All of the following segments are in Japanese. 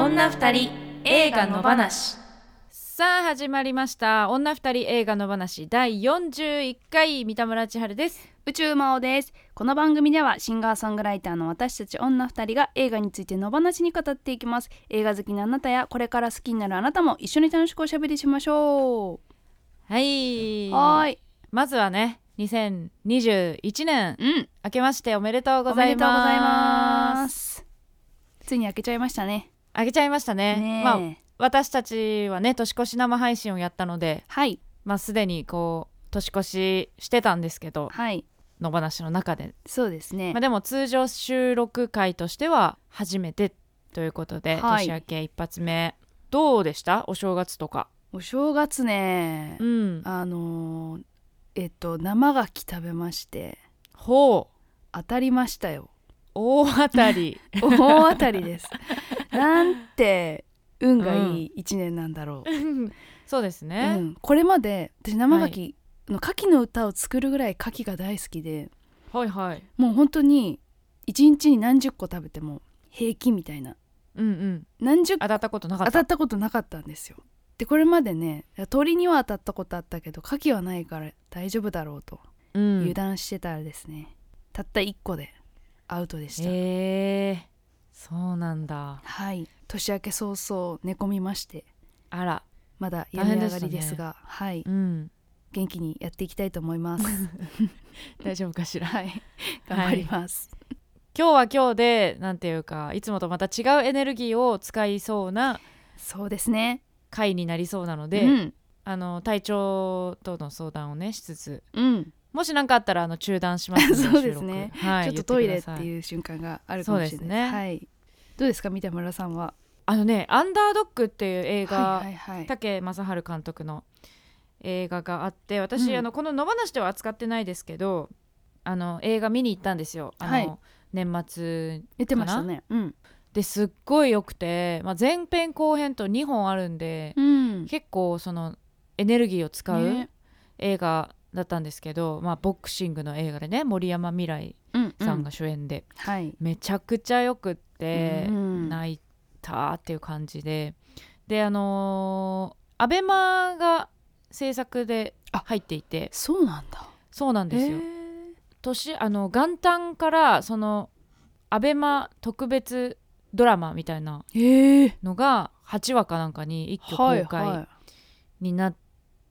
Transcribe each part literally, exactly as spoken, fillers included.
女二人映画の話。 さあ始まりました女二人映画の話だいよんじゅういっかい、三田村千春です。 宇宙魔王です。この番組ではシンガーソングライターの私たち女二人が映画についての話に語っていきます。映画好きなあなたやこれから好きになるあなたも一緒に楽しくおしゃべりしましょう。 はいはい。 まずはねにせんにじゅういちねん、 うん、 明けましておめでとうごおざいます。 めでとうございます。ついに開けちゃいましたね。 明けちゃいましたね。 ねえ、 まあ私たちはね年越し生配信をやったので、 はい、 まあすでにこう年越ししてたんですけど、 はい、 野放しの中で、 そうですね。 まあ、でも通常収録回としては初めてということで、 はい、 年明け一発目どうでした？お正月とか。 お正月ね、 うん、 あのー、えっと生牡蠣食べまして、 ほう、 当たりましたよ。 大当たり大当たりです。なんて運がいい一年なんだろう、 うん、そうですね、 うん、これまで私生牡蠣の牡蠣の歌を作るぐらい牡蠣が大好きで、 はいはい、 もう本当に一日に何十個食べても平気みたいな、 うんうん、 何十当たったことなかった。 当たったことなかったんですよ。でこれまでね鳥には当たったことあったけど牡蠣はないから大丈夫だろうとうん油断してたらですね、たったいっこでアウトでした。 へえ、そうなんだ。 はい、年明け早々寝込みまして、 あら、 まだ病み上がりですが、 ね、 はい、 うん、 元気にやっていきたいと思います。 大丈夫かしら。 はい、頑張ります、 はい、今日は今日でなんていうかいつもとまた違うエネルギーを使いそうなそうですね、 回になりそうなので、 うん、 あの体調との相談をねしつつ、 うん、 もし何かあったらあの中断しますのでそうですね、 はい、 ちょっとトイレってういう瞬間があるかもしれないです。 そうですね、 はい、どうですか三田村さんは。 あのね、アンダードッグっていう映画、 はいはいはい、 武正治監督の映画があって、私、うん、あのこの野放しでは扱ってないですけど、あの映画見に行ったんですよ。あの、はい、年末かな言ってましたね、うん、 ですっごい良くて、まあ、前編後編とにほんあるんで、うん、結構そのエネルギーを使う映画だったんですけど、ね、まあ、ボクシングの映画でね森山未來さんが主演で、うんうん、はい、めちゃくちゃよくって、うん、泣いたっていう感じで、であのー、アベマが制作で入っていて。 そうなんだ。 そうなんですよ。年あの元旦からそのアベマ特別ドラマみたいなのがはちわかなんかに一挙公開になって、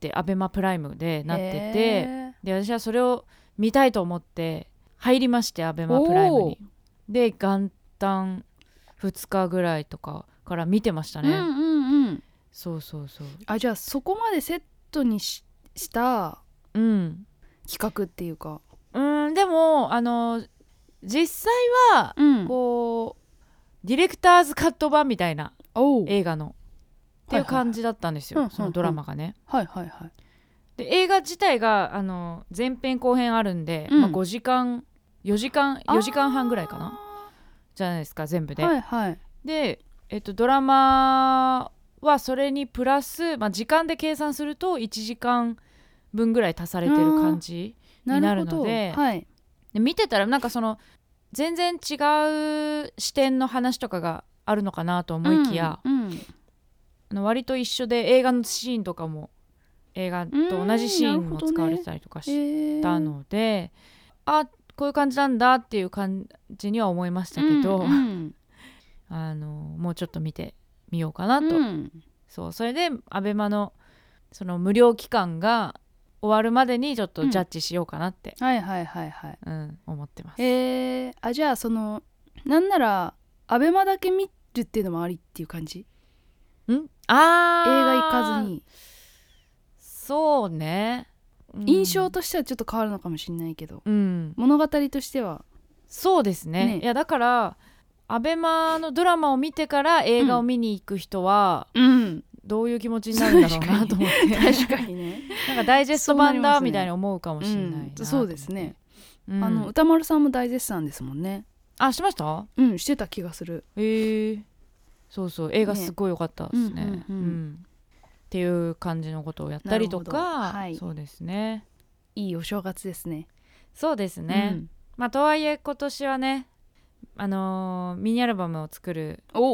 はいはい、アベマプライムでなってて、で私はそれを見たいと思って入りまして、アベマプライムに。で元旦ふつかぐらいとかから見てましたね、うんうんうん、そうそうそう。 あ、じゃあそこまでセットに し, した企画っていうか、 うん、うんでもあの実際はこう、うん、ディレクターズカット版みたいな映画のっていう感じだったんですよ、はいはい、そのドラマがね、 うんうんうん、はいはいはい。 で映画自体があの前編後編あるんで、うん、まあ、ごじかんよじかんよじかんはんぐらいかなじゃないですか全部で、 はいはい、 で、えっと、ドラマはそれにプラス、まあ、時間で計算するといちじかんぶんぐらい足されてる感じになるので、 はい、 で見てたらなんかその全然違う視点の話とかがあるのかなと思いきや、うんうん、あの割と一緒で映画のシーンとかも映画と同じシーンも使われてたりとかしたので、ね、あこういう感じなんだっていう感じには思いましたけど、うんうん、あのもうちょっと見てみようかなと、うん、そうそれでアベマのその無料期間が終わるまでにちょっとジャッジしようかなって、 うん、はいはいはいはい、 うん、思ってます。 えー、あじゃあそのなんならアベマだけ見るっていうのもありっていう感じ？ んあ映画行かずに。 そうね、 うん、印象としてはちょっと変わるのかもしれないけど、 うん、 物語としてはそうです ね, ねいやだからアベマのドラマを見てから映画を見に行く人は、うん、どういう気持ちになるんだろうなと思って確かにねなんかダイジェスト版だみたいに思うかもしれないなと思って、 うん、そうですね、うん、あの歌丸さんも大絶賛ですもんね。 あ、しました？ うんしてた気がする。 へー、そうそう映画すごい良かったですね、ね、うんうんうん、っていう感じのことをやったりとか、はい、そうですね、 いいお正月ですね。 そうですね、うん、まあとはいえ今年はねあのー、ミニアルバムを作る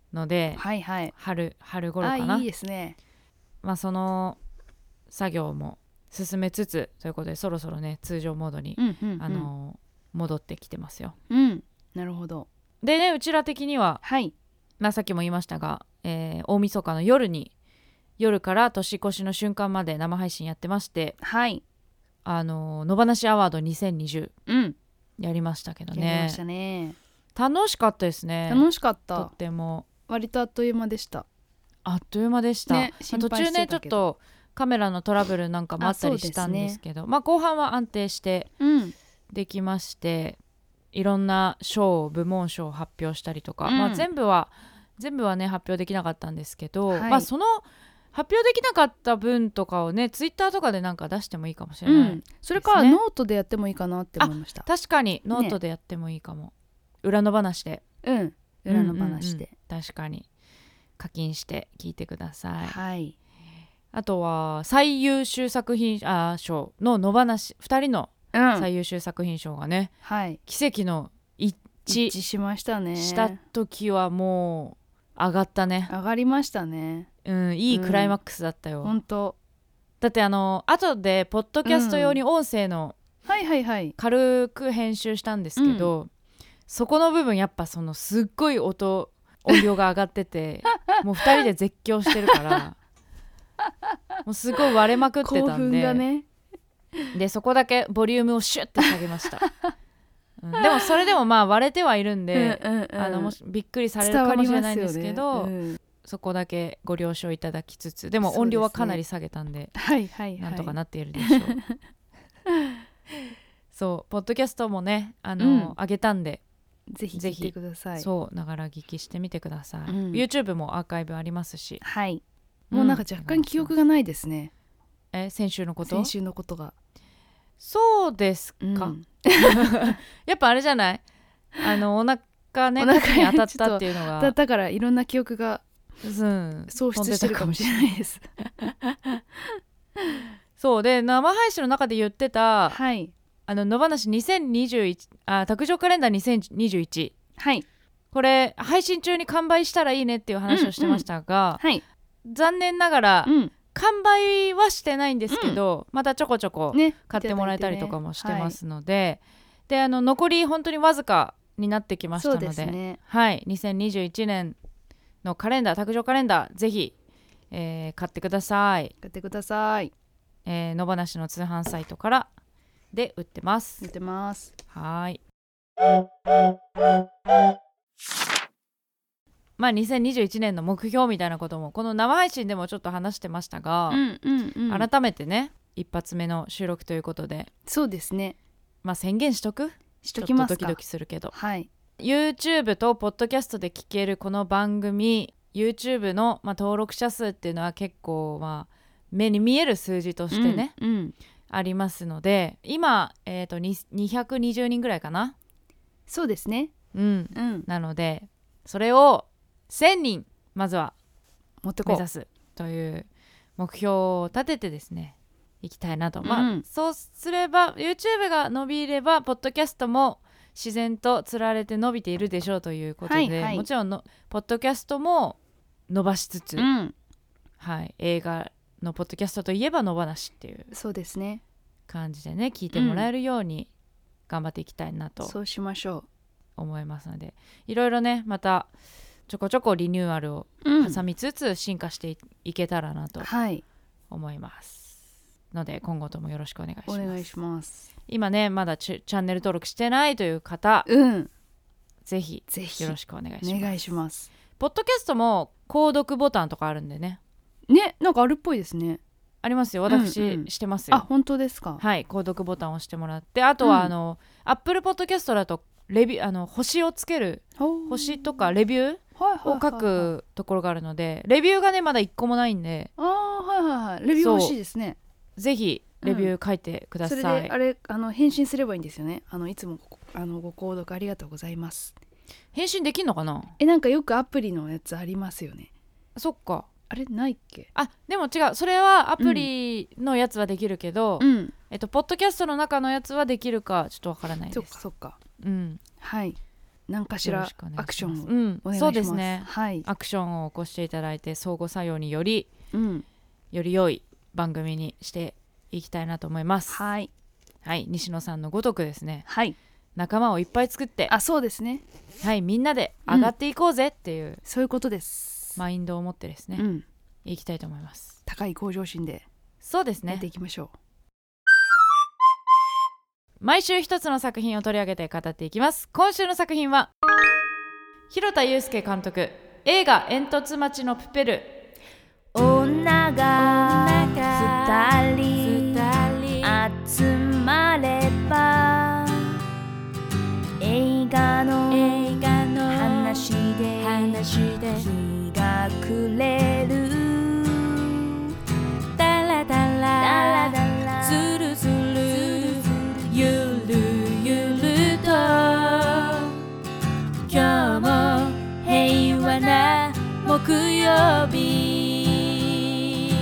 ので、 はいはい、 春春頃かな。 あ、いいですね。 まあその作業も進めつつということで、そろそろね通常モードに、 うんうんうん、 あの戻ってきてますよ。 うん、なるほど。 でね、うちら的には、 はい、 まあ、さっきも言いましたが、えー、大晦日の夜に夜から年越しの瞬間まで生配信やってまして、 はい、 あの野放しアワードにせんにじゅう、 うん、 やりましたけどね。 やりましたね。 楽しかったですね。 楽しかった。 とっても割とあっという間でした。 あっという間でした、 ね、 まあ、途中ねちょっとカメラのトラブルなんかもあったりしたんですけど、ね、まあ、後半は安定してできまして、うん、いろんな賞部門賞を発表したりとか、うん、まあ、全部は全部はね発表できなかったんですけど、はい、まあ、その発表できなかった分とかをねツイッターとかでなんか出してもいいかもしれない、ね、うん、 それからノートでやってもいいかなって思いました。 確かにノートでやってもいいかも、ね、裏の話で、 うん裏の話で、 うんうんうん、確かに課金して聞いてください。 はい。 あとは最優秀作品あ賞の野放しふたりの最優秀作品賞がね、うん、はい、奇跡の一致一致しましたね。 した時はもう上がったね。 上がりましたね。 うん、いいクライマックスだったよ。 本、うん、当。 だってあの後でポッドキャスト用に音声の、 うん、はいはいはい、 軽く編集したんですけど、うん、そこの部分やっぱそのすっごい音音量が上がっててもうふたりで絶叫してるからもうすごい割れまくってたんで、 興奮がね、 でそこだけボリュームをシュッて下げました、うん、でもそれでもまあ割れてはいるんで、うんうんうん、あのもしびっくりされるかもしれないんですけど、ね、うん、そこだけご了承いただきつつ、でも音量はかなり下げたん で, で、ね、はいはいはい、なんとかなっているでしょうそうポッドキャストもねあの、うん、上げたんでぜひ聞いてください。 そうながら聞きしてみてください、うん、YouTube もアーカイブありますし、 はい、もうなんか若干記憶がないですね、 うん、え先週のこと先週のことがそうですか、うん、やっぱあれじゃないあのお腹ねお腹に当たったっていうのがだ, だからいろんな記憶が、うん、喪失してるかもしれないですそうで生配信の中で言ってた、 はい、 あの野放しにせんにじゅういちあ卓上カレンダーにせんにじゅういち、 はい、 これ配信中に完売したらいいねっていう話をしてましたが、うんうん、はい、残念ながら、うん、完売はしてないんですけど、うん、またちょこちょこ買ってもらえたりとかもしてますので、ね、はい、であの残り本当にわずかになってきましたの で, そうですね、 はい、にせんにじゅういちねんのカレンダー卓上カレンダーぜひ、えー、買ってください。 買ってください、 えー、野放しの通販サイトからで売ってます売ってます。 はい、まあにせんにじゅういちねんの目標みたいなこともこの生配信でもちょっと話してましたが、うんうんうん、改めてね一発目の収録ということで、 そうですね、 まあ宣言しとくしときますか。 ちょっとドキドキするけど、 はい、 YouTube とポッドキャストで聞けるこの番組 YouTube の、まあ、登録者数っていうのは結構、まあ、目に見える数字としてね、うんうん、ありますので今、えーと、にひゃくにじゅうにんぐらいかな。 そうですね、 うんうん、なのでそれをせんにんまずは持ってこう目指すという目標を立ててですねいきたいなと、うん、まあそうすれば YouTube が伸びればポッドキャストも自然とつられて伸びているでしょうということで、はいはい、もちろんのポッドキャストも伸ばしつつ、うん、はい、映画のポッドキャストといえば野放しっていうそうですね感じでね聞いてもらえるように頑張っていきたいなと、 うん、そうしましょう思いますので、いろいろねまたちょこちょこリニューアルを挟みつつ進化していけたらなと思います、はい、ので今後ともよろしくお願いします。 お願いします。 今ねまだチャンネル登録してないという方、 うん、 ぜひぜひよろしくお願いします。 お願いします。 ポッドキャストも購読ボタンとかあるんでねね、なんかあるっぽいですね。 ありますよ、私、うんうん、してますよ。 あ、本当ですか。 はい、購読ボタンを押してもらって、あとは、うん、あの Apple Podcast だとレビューあの星をつける星とかレビューを書くところがあるので、レビューがねまだいっこもないんで、 あーはいはいはい、レビュー欲しいですね。 ぜひレビュー書いてください、うん、 それであれあの返信すればいいんですよね。あのいつもあのご購読ありがとうございます。 返信できんのかな。 えなんかよくアプリのやつありますよね。 そっか、 あれないっけ。 あでも違う、それはアプリのやつはできるけど、うん、えっとポッドキャストの中のやつはできるかちょっとわからないです。 そっかそっか、 うん、 はい何かしらアクションをお願いします。 そうですね、 はい、 アクションを起こしていただいて相互作用により、 うん、 より良い番組にしていきたいなと思います。 はい、 はい、西野さんのごとくですね、 はい、 仲間をいっぱい作って、 あ、そうですね、 はい、みんなで上がっていこうぜっていう、うん、 そういうことです。 マインドを持ってですね、うん、いきたいと思います。 高い向上心でそうですね、 やっていきましょう。 毎週一つの作品を取り上げて語っていきます。今週の作品は広田祐介監督、映画煙突町のプペル。 女が二人集まれば映画の話で日が暮れる。ダラダラズルズルゆるゆると今日も平和な木曜日、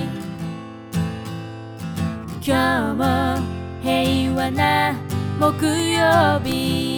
今日も平和な木曜日。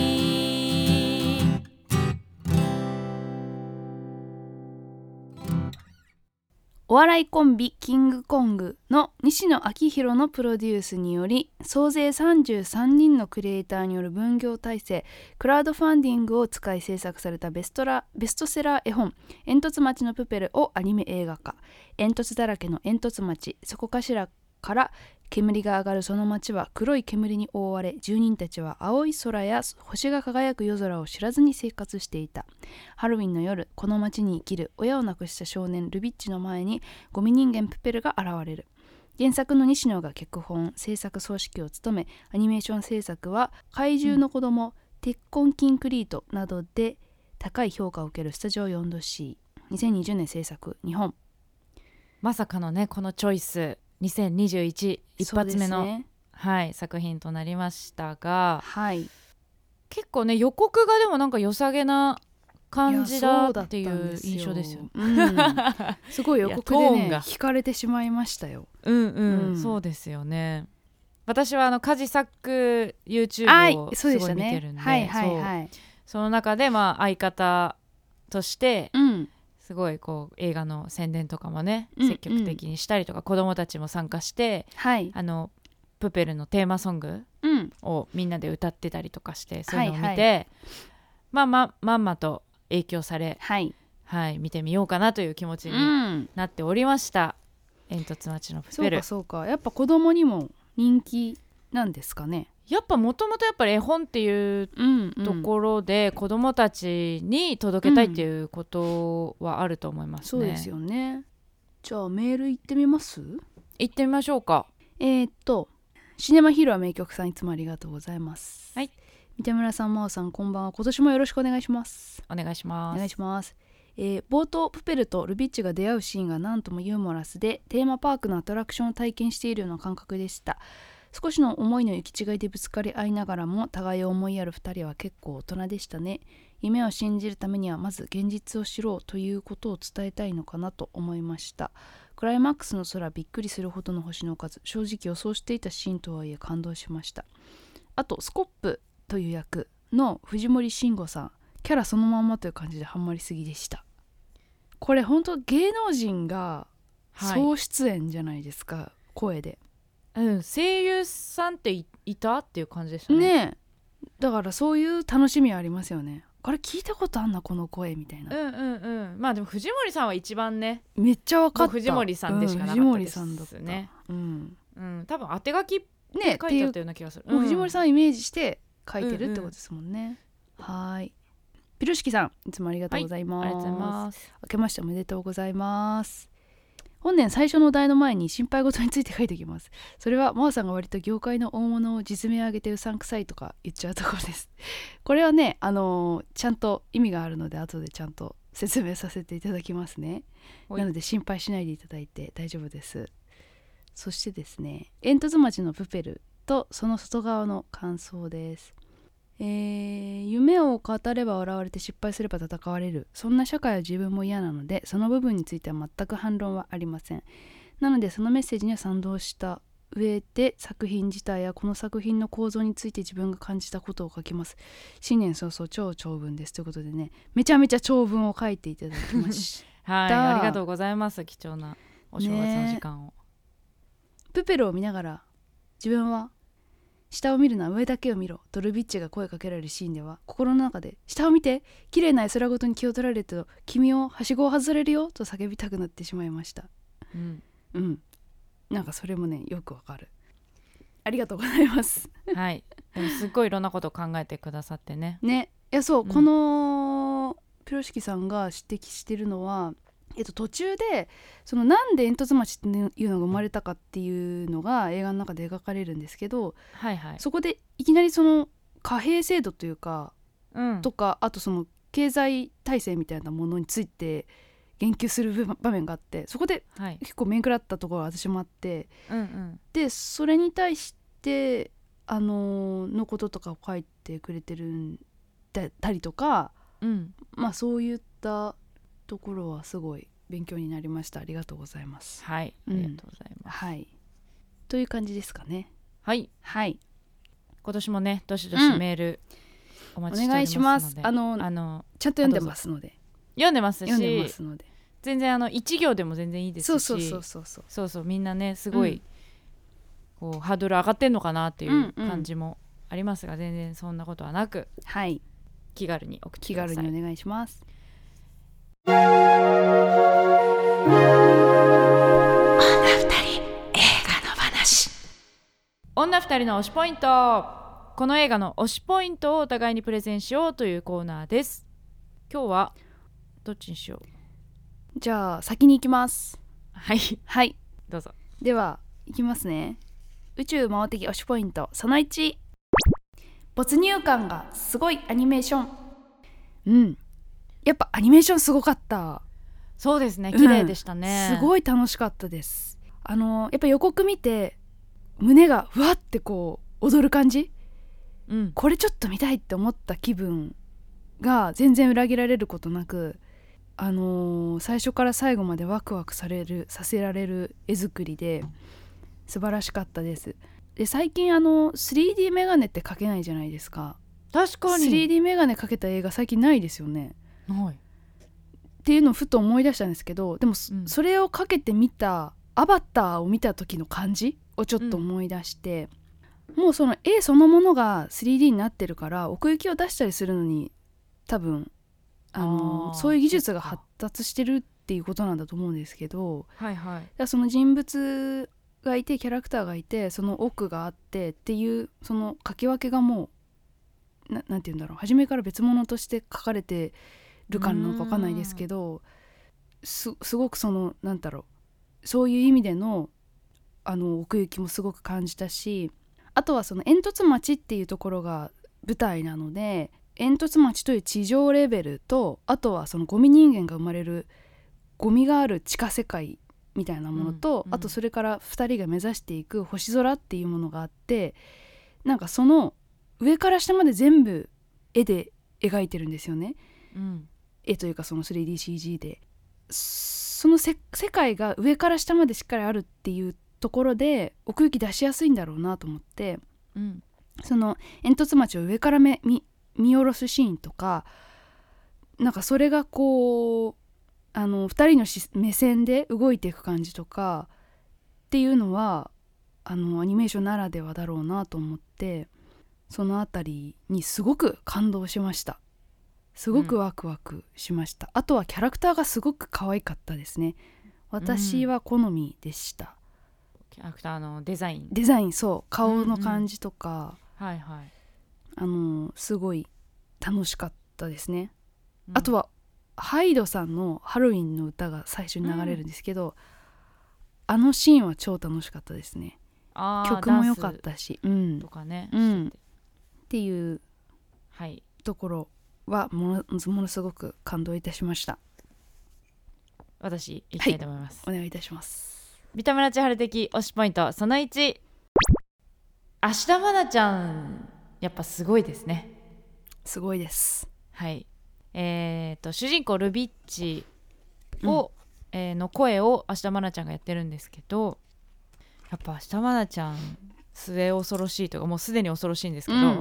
お笑いコンビキングコングの西野昭弘のプロデュースにより、総勢さんじゅうさんにんのクリエイターによる分業体制、クラウドファンディングを使い制作されたベストラベストセラー絵本煙突町のプペルをアニメ映画化。煙突だらけの煙突町、そこかしらから煙が上がるその町は黒い煙に覆われ、住人たちは青い空や星が輝く夜空を知らずに生活していた。ハロウィンの夜、この町に生きる親を亡くした少年ルビッチの前にゴミ人間プペルが現れる。原作の西野が脚本制作総指揮を務め、アニメーション制作は怪獣の子供、うん、鉄痕キンクリートなどで高い評価を受けるスタジオ よんドシー。 にせんにじゅうねん制作、日本。 まさかのね、このチョイスにせんにじゅういち一発目の、ね、はい、作品となりましたが、 はい、 結構ね予告がでもなんか良さげな感じだっていう印象ですよ、うん、 すごい予告でね惹かれてしまいましたよ。 うんうん、うん、そうですよね。私はあのカジサック YouTube をすごい見てるんで、 はいはいはい、 その中でまあ相方として、 うんすごいこう映画の宣伝とかもね、うんうん、積極的にしたりとか、子どもたちも参加して、はい、あのプペルのテーマソングをみんなで歌ってたりとかして、うん、そういうのを見て、はいはい、まあままんまと影響され、はいはい、見てみようかなという気持ちになっておりました、うん、煙突町のプペル。 そうかそうか、やっぱ子供にも人気なんですかね。 やっぱもともとやっぱり絵本っていうところで子どもたちに届けたいっていうことはあると思いますね、 そうですよね。じゃあメール行ってみます？ 行ってみましょうか。 えー、っとシネマヒーロー名曲さん、いつもありがとうございます。 はい、 三田村さん、真央さん、こんばんは。今年もよろしくお願いします。 お願いします。 お願いします。えー、冒頭プペルとルビッチが出会うシーンがなんともユーモラスで、テーマパークのアトラクションを体験しているような感覚でした。少しの思いの行き違いでぶつかり合いながらも互いを思いやるふたりは結構大人でしたね。夢を信じるためにはまず現実を知ろうということを伝えたいのかなと思いました。クライマックスの空、びっくりするほどの星の数、正直予想していたシーンとはいえ感動しました。あとスコップという役の藤森慎吾さん、キャラそのまんまという感じでハマりすぎでした。これ本当芸能人が総出演じゃないですか、はい、声で、 うん、声優さんって い, いたっていう感じでしたね。 ねえ、だからそういう楽しみはありますよね。これ聞いたことあんなこの声みたいな。 うんうんうん。まあでも藤森さんは一番ね、 めっちゃ分かった。 藤森さんでしかなかったですね、うん、藤森さんだった、 うんうん、多分当て書きって書いてあったような気がする、 ね、藤森さんをイメージして書いてるってことですもんね、うんうん、はい。ピロシキさん、いつもありがとうございます、はい、ありがとうございます。明けましておめでとうございます。本年最初のお題の前に心配事について書いておきます。それは真央さんが割と業界の大物を実名上げてうさんくさいとか言っちゃうところです。これはね、あのー、ちゃんと意味があるので後でちゃんと説明させていただきますね。なので心配しないでいただいて大丈夫です。そしてですね、煙突町のプペルとその外側の感想です。えー、夢を語れば笑われて失敗すれば戦われる、そんな社会は自分も嫌なので、その部分については全く反論はありません。なのでそのメッセージには賛同した上で作品自体やこの作品の構造について自分が感じたことを書きます。新年早々超長文ですということでね、めちゃめちゃ長文を書いていただきましたはい、ありがとうございます。貴重なお正月の時間を、ね、 プペルを見ながら自分は下を見るな上だけを見ろとルビッチが声かけられるシーンでは、心の中で下を見て綺麗な絵空ごとに気を取られると君をはしごを外れるよと叫びたくなってしまいました。 うんうん、なんかそれもねよくわかる。ありがとうございますはい、でもすっごいいろんなことを考えてくださってね。 ね、いやそう、 うん、 このピロシキさんが指摘してるのは、えっと、途中でそのなんで煙突町っていうのが生まれたかっていうのが映画の中で描かれるんですけど、 はいはい、 そこでいきなりその貨幣制度というか、 うん、 とかあとその経済体制みたいなものについて言及する場面があって、そこで結構面食らったところが私もあって、 はい、うんうん、 でそれに対してあののこととかを書いてくれてるんだったりとか、 うん、 まあそういったところはすごい勉強になりました。ありがとうございます。 はい、ありがとうございます、 うん、はいという感じですかね。 はいはい、 今年もねどしどしメールお待ちしておりますので、うん、お願いします。 あのあのちゃんと読んでますので読んでますし読んでますので全然あの一行でも全然いいですし、 そうそうそうそうそうそうそうみんなねすごい、うん、こうハードル上がってんのかなっていう感じもありますが、うんうん、全然そんなことはなく、 はい、 気軽に送ってください。 気軽にお願いします。 女二人映画の話。 女二人の推しポイント。この映画の推しポイントをお互いにプレゼンしようというコーナーです。今日はどっちにしよう。 じゃあ先に行きます。 はいはいどうぞ。 では行きますね。宇宙魔王的推しポイントそのいち、没入感がすごいアニメーション。うんやっぱアニメーションすごかった。 そうですね、綺麗でしたね、 うん、すごい楽しかったです。あのやっぱ予告見て胸がふわってこう踊る感じ、うん、これちょっと見たいって思った気分が全然裏切られることなく、あのー、最初から最後までワクワクされるさせられる絵作りで素晴らしかったです。で最近あの スリーディー メガネって描けないじゃないですか。 確かにスリーディー メガネ描けた映画最近ないですよね。 ないっていうのをふと思い出したんですけど、でも、うん、それをかけてみたアバターを見た時の感じをちょっと思い出して、うん、もうその絵そのものが スリーディー になってるから奥行きを出したりするのに多分あのそういう技術が発達してるっていうことなんだと思うんですけど、 はいはい、だからその人物がいてキャラクターがいてその奥があってっていうその書き分けがもう な, なんて言うんだろう、初めから別物として書かれてるかなのか分かんないですけど、す, すごくそのなんだろう、そういう意味で の, あの奥行きもすごく感じたし、あとはその煙突町っていうところが舞台なので、煙突町という地上レベルと、あとはそのゴミ人間が生まれるゴミがある地下世界みたいなものと、うんうん、あとそれからふたりが目指していく星空っていうものがあって、なんかその上から下まで全部絵で描いてるんですよね、うん、絵というかその スリーディーシージー でその世界が上から下までしっかりあるっていうところで奥行き出しやすいんだろうなと思って、うん、その煙突町を上から見見下ろすシーンとか、なんかそれがこうあのふたりの目線で動いていく感じとかっていうのはあのアニメーションならではだろうなと思って、そのあたりにすごく感動しました。すごくワクワクしました、うん、あとはキャラクターがすごく可愛かったですね。私は好みでした、 うん、キャラクターのデザインデザインそう顔の感じとか、 うんうん、はいはい、 あのすごい楽しかったですね、うん、あとはハイドさんのハロウィンの歌が最初に流れるんですけど、うん、あのシーンは超楽しかったですね。曲も良かったし、うん、 とかね、 うん、っていう、 はい、 ところはも の, ものすごく感動いたしました。 私いきたいと思います、 はい、お願いいたします。 三田村千春的推しポイントそのいち、芦田愛菜ちゃんやっぱすごいですね。 すごいです。 はい、えー、と主人公ルビッチを、うん、えー、の声を芦田愛菜ちゃんがやってるんですけど、 やっぱ下愛菜ちゃん末恐ろしいとかもうすでに恐ろしいんですけど、 うんうん、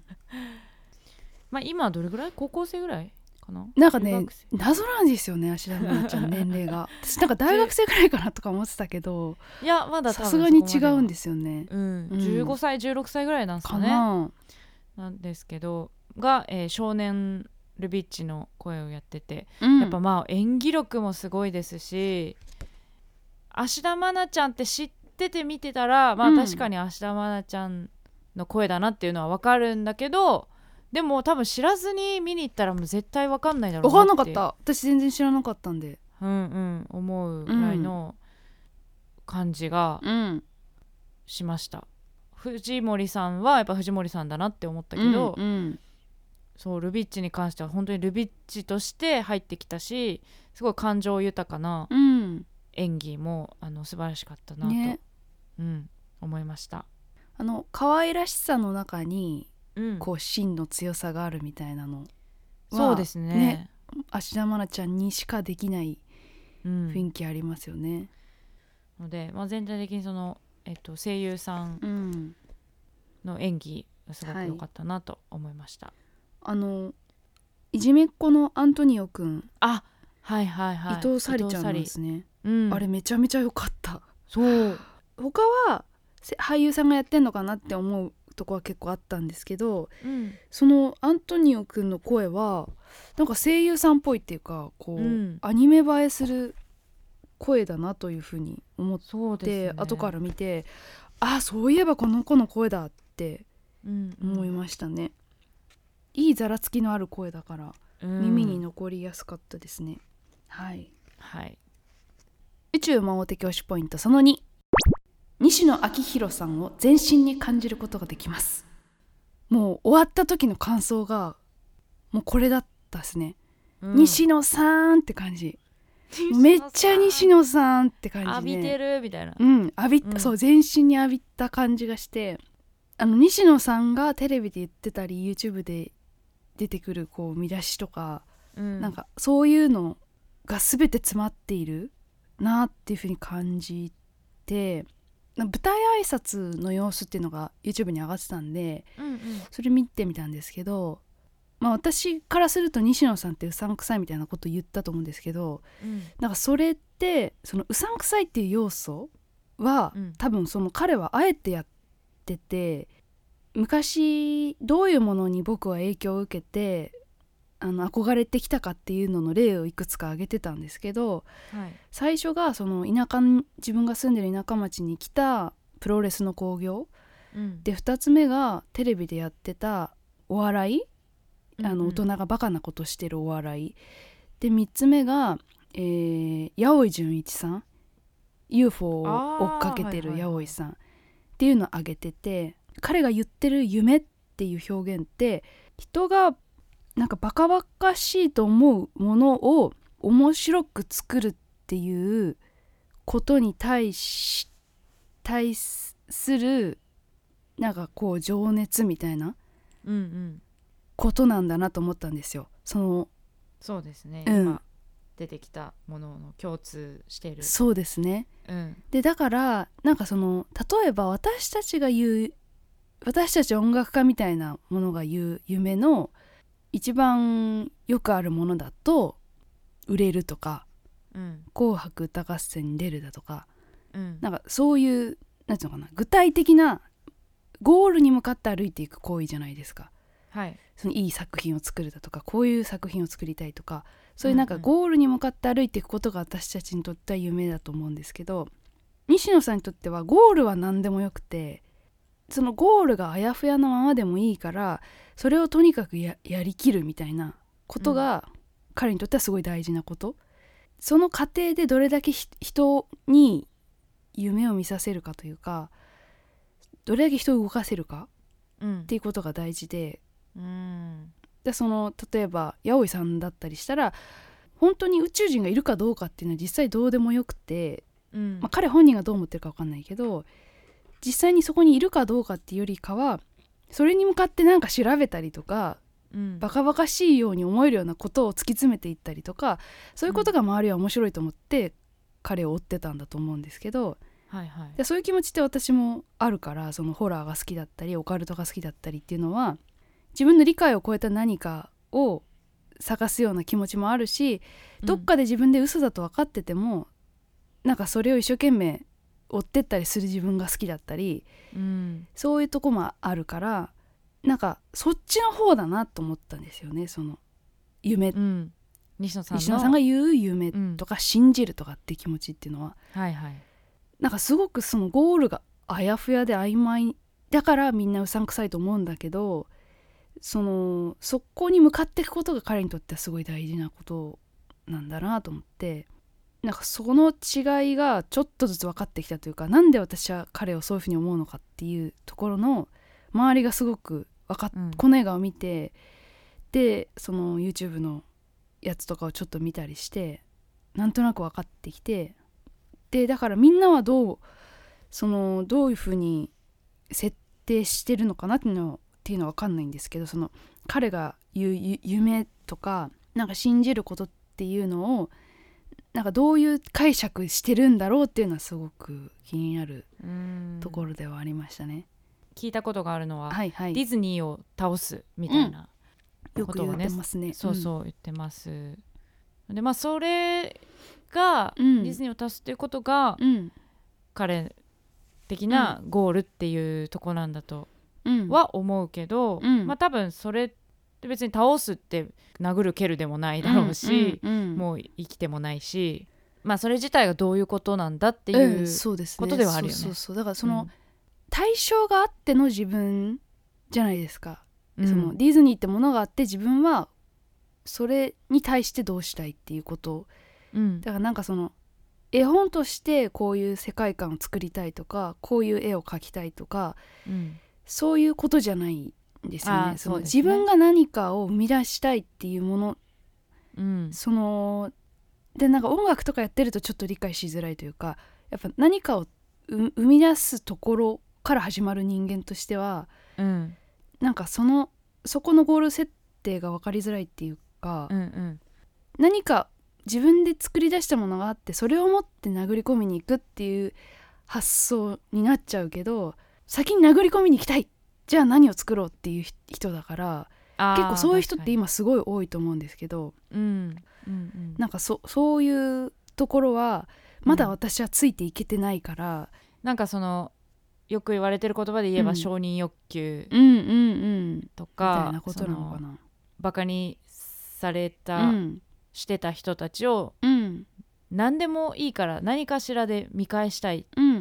まあ今どれぐらい高校生ぐらいかな。 なんかね謎なんですよね芦田愛菜ちゃん年齢が私なんか大学生ぐらいかなとか思ってたけどいやまださすがに違うんですよね、 うんうん、じゅうごさいじゅうろくさいぐらいなんですかね。 かななんですけどが、えー、少年ルビッチの声をやってて、 うん、 やっぱまあ演技力もすごいですし、芦田愛菜ちゃんって知ってて見てたらまあ確かに芦田愛菜ちゃんの声だなっていうのは分かるんだけど、でも多分知らずに見に行ったらもう絶対分かんないだろうなって。 分かんなかった、私全然知らなかったんで、 うんうん思うぐらいの感じがしました、うん、藤森さんはやっぱ藤森さんだなって思ったけど、 うんうん、 そうルビッチに関しては本当にルビッチとして入ってきたし、すごい感情豊かな演技も、うん、あの素晴らしかったなと、ね、うん、思いました。 あの可愛らしさの中に、 うん、 こう芯の強さがあるみたいなのはそうです ね, ね芦田愛菜ちゃんにしかできない雰囲気ありますよね、 うん、ので、まあ、全体的にその、えっと、声優さんの演技がすごく良かったなと思いました、はい、 あのいじめっ子のアントニオくん、 あ、はいはいはい、 伊藤沙莉ちゃんなんですね、 うん、 あれめちゃめちゃ良かった。 そう他は俳優さんがやってんのかなって思うとこは結構あったんですけど、 うん、 そのアントニオくんの声はなんか声優さんっぽいっていうかこう、うん、アニメ映えする声だなというふうに思って、そうですね、後から見てあそういえばこの子の声だって思いましたね、うんうん、いいざらつきのある声だから、うん、耳に残りやすかったですね。はい、 はい、 宇宙魔王的推しポイントそのに、西野昭弘さんを全身に感じることができます。もう終わった時の感想がもうこれだったですね、うん、西野さんって感じ、めっちゃ西野さんって感じで、 浴びてるみたいな、 うん浴び、うん、そう全身に浴びた感じがして、あの西野さんがテレビで言ってたり YouTube で出てくるこう見出しとか、うん、なんかそういうのが全て詰まっているなっていう風に感じて、舞台挨拶の様子っていうのが YouTube に上がってたんで、うんうん、それ見てみたんですけど、まあ、私からすると西野さんってうさんくさいみたいなこと言ったと思うんですけど、うん、なんかそれってそのうさんくさいっていう要素は、うん、多分その彼はあえてやってて、昔どういうものに僕は影響を受けてあの憧れてきたかっていうのの例をいくつか挙げてたんですけど、はい、最初がその田舎自分が住んでる田舎町に来たプロレスの興行、うん、でふたつめがテレビでやってたお笑い、うんうん、あの大人がバカなことしてるお笑いで、みっつめが、えー、八百井純一さん ユーフォー を追っかけてる八百井さんっていうのを挙げてて、彼が言ってる夢っていう表現って人がなんかバカバカしいと思うものを面白く作るっていうことに対し対するなんかこう情熱みたいなことなんだなと思ったんですよ。そのそうですね、うん、今出てきたものの共通している。 そうですね、うん、でだからなんかその例えば私たちが言う私たち音楽家みたいなものが言う夢の一番よくあるものだと売れるとか、うん、紅白歌合戦に出るだとか、うん、なんかそういうなんていうのかな、具体的なゴールに向かって歩いていく行為じゃないですか、はい、そのいい作品を作るだとかこういう作品を作りたいとか、そういうなんかゴールに向かって歩いていくことが私たちにとっては夢だと思うんですけど、西野さんにとってはゴールは何でもよくて、そのゴールがあやふやなままでもいいからそれをとにかく や, やりきるみたいなことが彼にとってはすごい大事なこと、うん、その過程でどれだけ人に夢を見させるかというか、どれだけ人を動かせるかっていうことが大事で、うん、でその例えば八百井さんだったりしたら本当に宇宙人がいるかどうかっていうのは実際どうでもよくて、うんまあ、彼本人がどう思ってるか分かんないけど実際にそこにいるかどうかっていうよりかはそれに向かってなんか調べたりとか、うん、バカバカしいように思えるようなことを突き詰めていったりとか、そういうことが周りは面白いと思って彼を追ってたんだと思うんですけど、 はいはい、 でそういう気持ちって私もあるから、そのホラーが好きだったりオカルトが好きだったりっていうのは自分の理解を超えた何かを探すような気持ちもあるし、どっかで自分で嘘だと分かってても、うん、なんかそれを一生懸命追ってったりする自分が好きだったり、 うん、 そういうとこもあるから、なんかそっちの方だなと思ったんですよね。その夢、うん、 西野さんの西野さんが言う夢とか信じるとかって気持ちっていうのは、 うん、はいはい、 なんかすごくそのゴールがあやふやで曖昧だからみんなうさんくさいと思うんだけど、そのそこに向かっていくことが彼にとってはすごい大事なことなんだなと思って、なんかその違いがちょっとずつ分かってきたというか、なんで私は彼をそういうふうに思うのかっていうところの周りがすごく分かっ、うん、この映画を見て、でその YouTube のやつとかをちょっと見たりしてなんとなく分かってきて、でだからみんなはどうそのどういうふうに設定してるのかなっていうのっていうのは分かんないんですけど、その彼が言う夢とかなんか信じることっていうのをなんかどういう解釈してるんだろうっていうのはすごく気になるところではありましたね。 聞いたことがあるのは、 はいはい、 ディズニーを倒すみたいなことをね、 よく言ってますね。 そうそう言ってます、うん、でまあそれが、うん、ディズニーを倒すっていうことが、うん、彼的なゴールっていうとこなんだとは思うけど、うん、まあ多分それって別に倒すって殴る蹴るでもないだろうし、うんうんうん、もう生きてもないし、まあそれ自体がどういうことなんだっていうことではあるよね。 そうそうそう、だからその、うん、対象があっての自分じゃないですか、うん、そのディズニーってものがあって自分はそれに対してどうしたいっていうこと、うん、だからなんかその絵本としてこういう世界観を作りたいとかこういう絵を描きたいとか、うん、そういうことじゃないんですよね。その自分が何かを生み出したいっていうもの、うん、そのでなんか音楽とかやってるとちょっと理解しづらいというか、やっぱ何かを生み出すところから始まる人間としては、うん、なんかそのそこのゴール設定が分かりづらいっていうか、うんうん、何か自分で作り出したものがあってそれを持って殴り込みに行くっていう発想になっちゃうけど、先に殴り込みに行きたい、じゃあ何を作ろうっていう人だから、結構そういう人って今すごい多いと思うんですけど、うんうんうん、なんか そ, そういうところはまだ私はついていけてないから、うん、 なんかそのよく言われてる言葉で言えば承認欲求とか、 みたいなことなのかな、 バカにされた、うん、してた人たちを、うん、何でもいいから何かしらで見返したい、うんうん、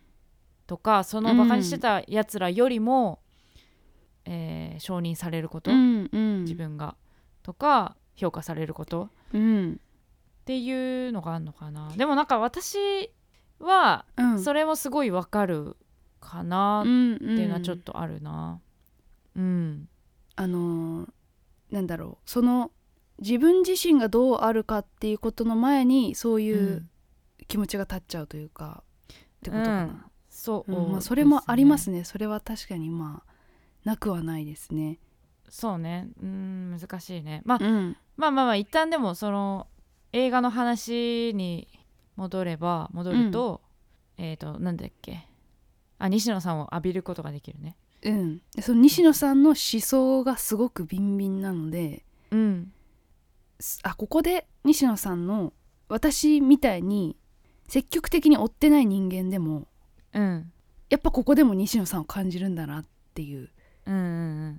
とかそのバカにしてたやつらよりも、うんえー、承認されること、うんうん、自分がとか評価されること、うん、っていうのがあるのかな。でもなんか私はそれもすごいわかるかなっていうのはちょっとあるな、うんうん、 あのー、なんだろう、その自分自身がどうあるかっていうことの前にそういう気持ちが立っちゃうというか、うん、ってことかな、うん、そう、うんまあ、それもありますね。それは確かにまあなくはないですね。 そうね、うん難しいね、まあうん、まあまあまあ一旦でもその映画の話に戻れば戻ると、うん、えっ、ー、となんだっけ、あ西野さんを浴びることができるね。 うん、その西野さんの思想がすごくビンビンなので、うん、あここで西野さんの私みたいに積極的に追ってない人間でも、うん、やっぱここでも西野さんを感じるんだなっていう、うんうんうん、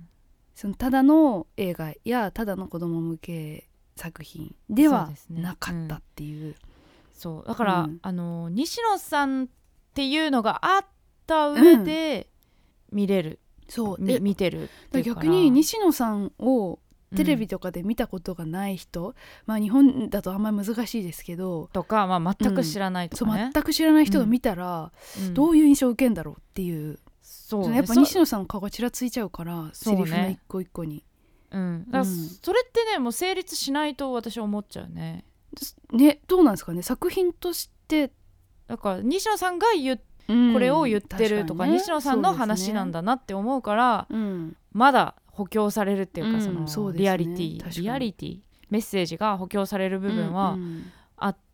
そのただの映画やただの子供向け作品ではなかったっていう、 そう、ねうん、そうだから、うん、あの西野さんっていうのがあった上で見れる、うん、そうみ見てるっていうから逆に西野さんをテレビとかで見たことがない人、うん、まあ日本だとあんまり難しいですけどとか、まあ、全く知らないとかね、 うん、そう全く知らない人が見たら、うん、どういう印象を受けるんだろうっていう、そうね、やっぱ西野さんの顔がちらついちゃうからセリフの一個一個に、 うん、だからそれってねもう成立しないと私は思っちゃうね。 ね、どうなんですかね、作品としてだから西野さんが言っこれを言ってるとか、ね、西野さんの話なんだなって思うから、うん、まだ補強されるっていうか、うん、そのそうですね、リアリティリアリティメッセージが補強される部分はあっ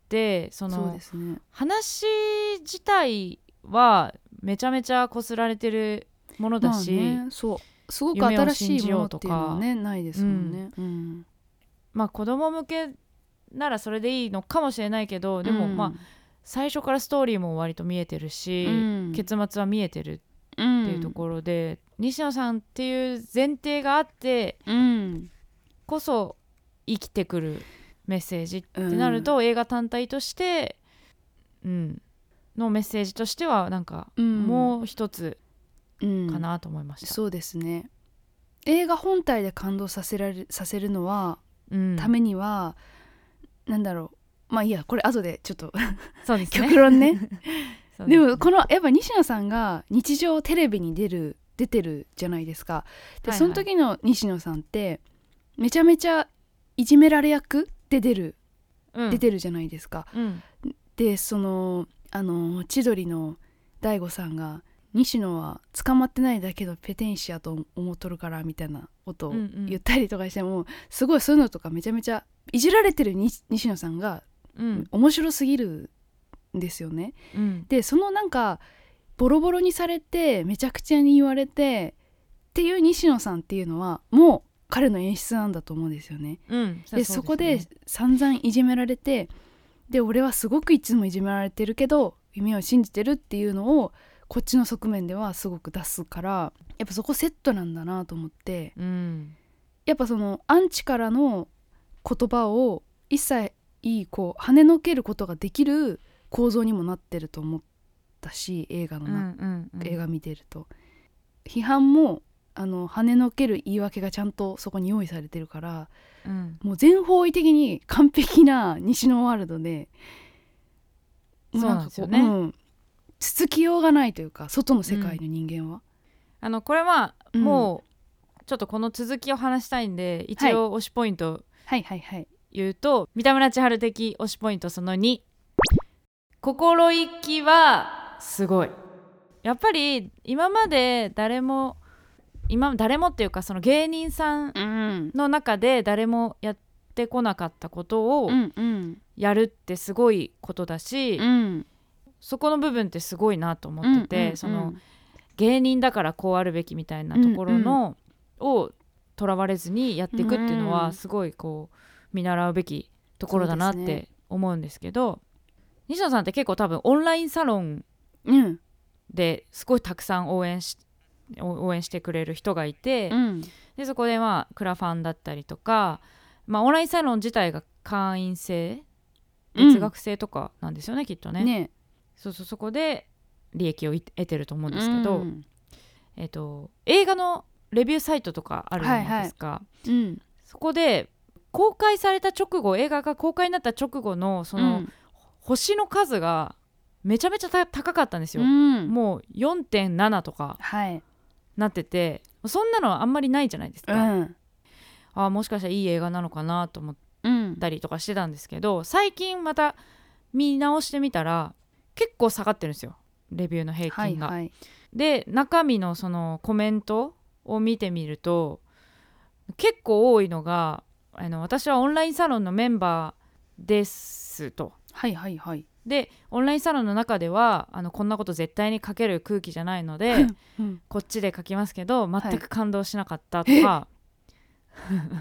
て、そのそうですね、 話自体はめちゃめちゃこすられてるものだし、 まあね、そうすごく新しいものっていうのはねないですもんね、うんうん、 まあ子供向けならそれでいいのかもしれないけど、でもまあ、うん、最初からストーリーも割と見えてるし、うん、結末は見えてるっていうところで、うん、西野さんっていう前提があってこそ生きてくるメッセージってなると、うん、映画単体として、うん、のメッセージとしてはなんかもう一つかなと思いました、 うん、そうですね。映画本体で感動させられさせるのは、うん、ためにはなんだろう、まあいいや、これ後でちょっとそうですね極論ねで, でもこのやっぱ西野さんが日常テレビに出る出てるじゃないですか。で、はいはい、その時の西野さんってめちゃめちゃいじめられ役で出る、うん、出てるじゃないですか、うん、でそのあの千鳥の大悟さんが西野は捕まってないだけどペテンシアと思っとるからみたいなことを言ったりとかしても、うんうん、すごいそういうのとかめちゃめちゃいじられてる西野さんが、うん、面白すぎるんですよね、うん、でそのなんかボロボロにされてめちゃくちゃに言われてっていう西野さんっていうのはもう彼の演出なんだと思うんですよね、うん、で、そこで散々いじめられて、で俺はすごくいつもいじめられてるけど夢を信じてるっていうのをこっちの側面ではすごく出すから、やっぱそこセットなんだなと思って、うん、やっぱそのアンチからの言葉を一切いいこう跳ねのけることができる構造にもなってると思ったし、映画のな、うんうんうん、映画見てると批判もあの跳ねのける言い訳がちゃんとそこに用意されてるから、うん、もう全方位的に完璧な西野ワールドで、 そうなんですよね、 うん、つつきようがないというか外の世界の人間は、うん、 あのこれはもうちょっとこの続きを話したいんで、うん、一応推しポイント言うと、はいはいはいはい、三田村千春的推しポイントそのに、心意気はすごい。やっぱり今まで誰も今誰もっていうかその芸人さんの中で誰もやってこなかったことをやるってすごいことだし、うん、そこの部分ってすごいなと思ってて、うんうんうん、その芸人だからこうあるべきみたいなところの、うんうん、をとらわれずにやっていくっていうのはすごいこう見習うべきところだなって思うんですけど、西野さんって結構多分オンラインサロンですごいたくさん応援し応援してくれる人がいて、うん、でそこでまあクラファンだったりとか、まあ、オンラインサロン自体が会員制月額制とかなんですよね、うん、きっと ね, ねそうそう、そこで利益を得てると思うんですけど、うんえー、と映画のレビューサイトとかあるじゃないですか、はいはいうん、そこで公開された直後、映画が公開になった直後のその、うん、星の数がめちゃめちゃ高かったんですよ、うん、もう よんてんなな とか、はいなってて、そんなのはあんまりないじゃないですか、うん、あもしかしたらいい映画なのかなと思ったりとかしてたんですけど、うん、最近また見直してみたら結構下がってるんですよ、レビューの平均が、はいはい、で中身のそのコメントを見てみると結構多いのがあの私はオンラインサロンのメンバーですと、はいはいはい、でオンラインサロンの中ではあのこんなこと絶対に書ける空気じゃないので、うん、こっちで書きますけど全く感動しなかったとか、はい、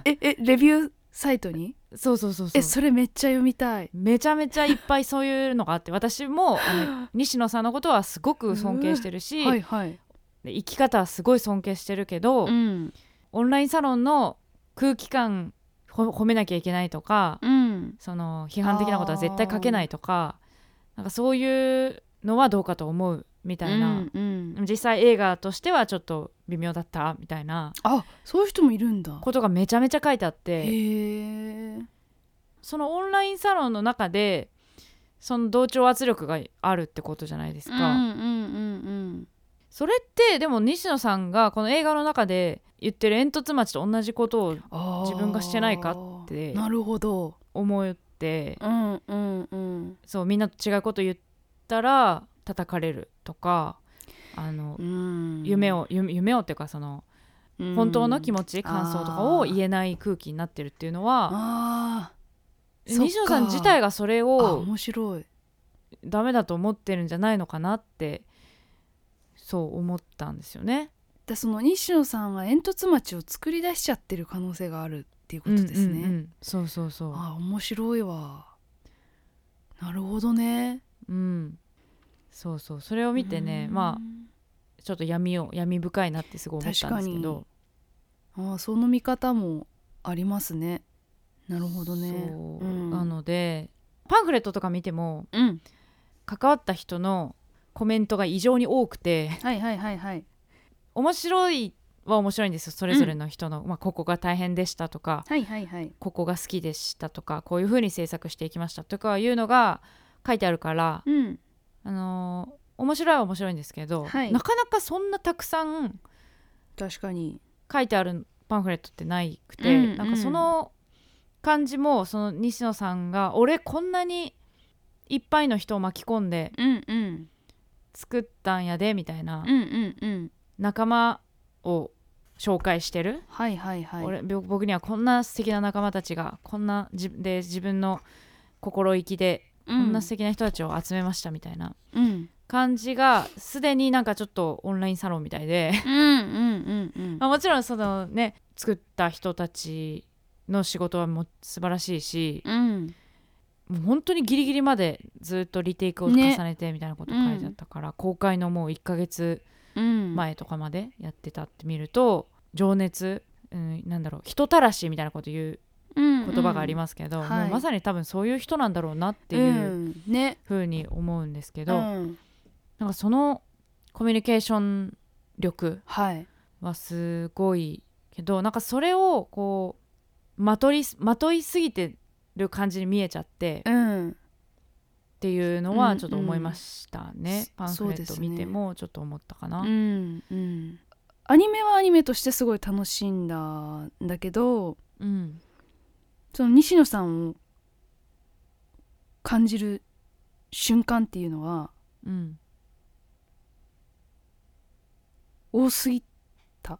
ええレビューサイトにそうそうそうそう、 えそれめっちゃ読みたい。 めちゃめちゃいっぱいそういうのがあって私もあの西野さんのことはすごく尊敬してるし、はいはい、で生き方はすごい尊敬してるけど、うん、オンラインサロンの空気感褒めなきゃいけないとか、うん、その批判的なことは絶対書けないとか、なんかそういうのはどうかと思うみたいな、うんうん、実際映画としてはちょっと微妙だったみたいな、 あそういう人もいるんだことがめちゃめちゃ書いてあって、 へー、 そのオンラインサロンの中でその同調圧力があるってことじゃないですか、うんうんうんうん、それってでも西野さんがこの映画の中で言ってる煙突町と同じことを自分がしてないかってなるほど思って、 うんうんうん、 そうみんなと違うこと言ったら叩かれるとか、あの、うん、夢を夢をっていうかその、うん、本当の気持ち感想とかを言えない空気になってるっていうのは西野さん自体がそれあを面白いダメだと思ってるんじゃないのかなってそう思ったんですよね。 だその西野さんは煙突町を作り出しちゃってる可能性があるっていうことですね、 うんうんうん、そうそうそう。 あ面白いわ。なるほどね。 うんそうそう、それを見てね、まあちょっと闇を闇深いなってすごい思ったんですけど、 あその見方もありますね。なるほどね。 そう、 うん、 なのでパンフレットとか見ても、 うん、 関わった人のコメントが異常に多くて、 はいはいはいはい、 面白いは面白いんですよ、それぞれの人の、うんまあ、ここが大変でしたとか、 はいはいはい、 ここが好きでしたとか、こういう風に制作していきましたとかいうのが書いてあるから、 うん、 あのー、面白いは面白いんですけど、はい、なかなかそんなたくさん確かに書いてあるパンフレットってないくて、うんうん、なんかその感じもその西野さんが俺こんなにいっぱいの人を巻き込んで作ったんやでみたいな、 うんうんうん、 仲間を紹介してる、 はいはいはい、 俺僕にはこんな素敵な仲間たちがこんなじで自分の心意気でこんな素敵な人たちを集めましたみたいな感じがすでになんかちょっとオンラインサロンみたいで、 うんうんうんうんまあ、もちろんそのね作った人たちの仕事はもう素晴らしいし、うん、もう本当にギリギリまでずっとリテイクを重ねてみたいなこと書いてあったから、ねうん、公開のもういっかげつまえとかまでやってたって見ると、情熱、うん、なんだろう人たらしみたいなこと言う言葉がありますけど、うんうんもうまさに多分そういう人なんだろうなっていう風に思うんですけど、うんね、なんかそのコミュニケーション力はすごいけど、なんかそれをこうまとい、まといすぎてる感じに見えちゃって、うん、っていうのはちょっと思いましたね、うんうん、パンフレット見てもちょっと思ったかな、うんうん、アニメはアニメとしてすごい楽しんだんだけど、うん、その西野さんを感じる瞬間っていうのは、うん、多すぎた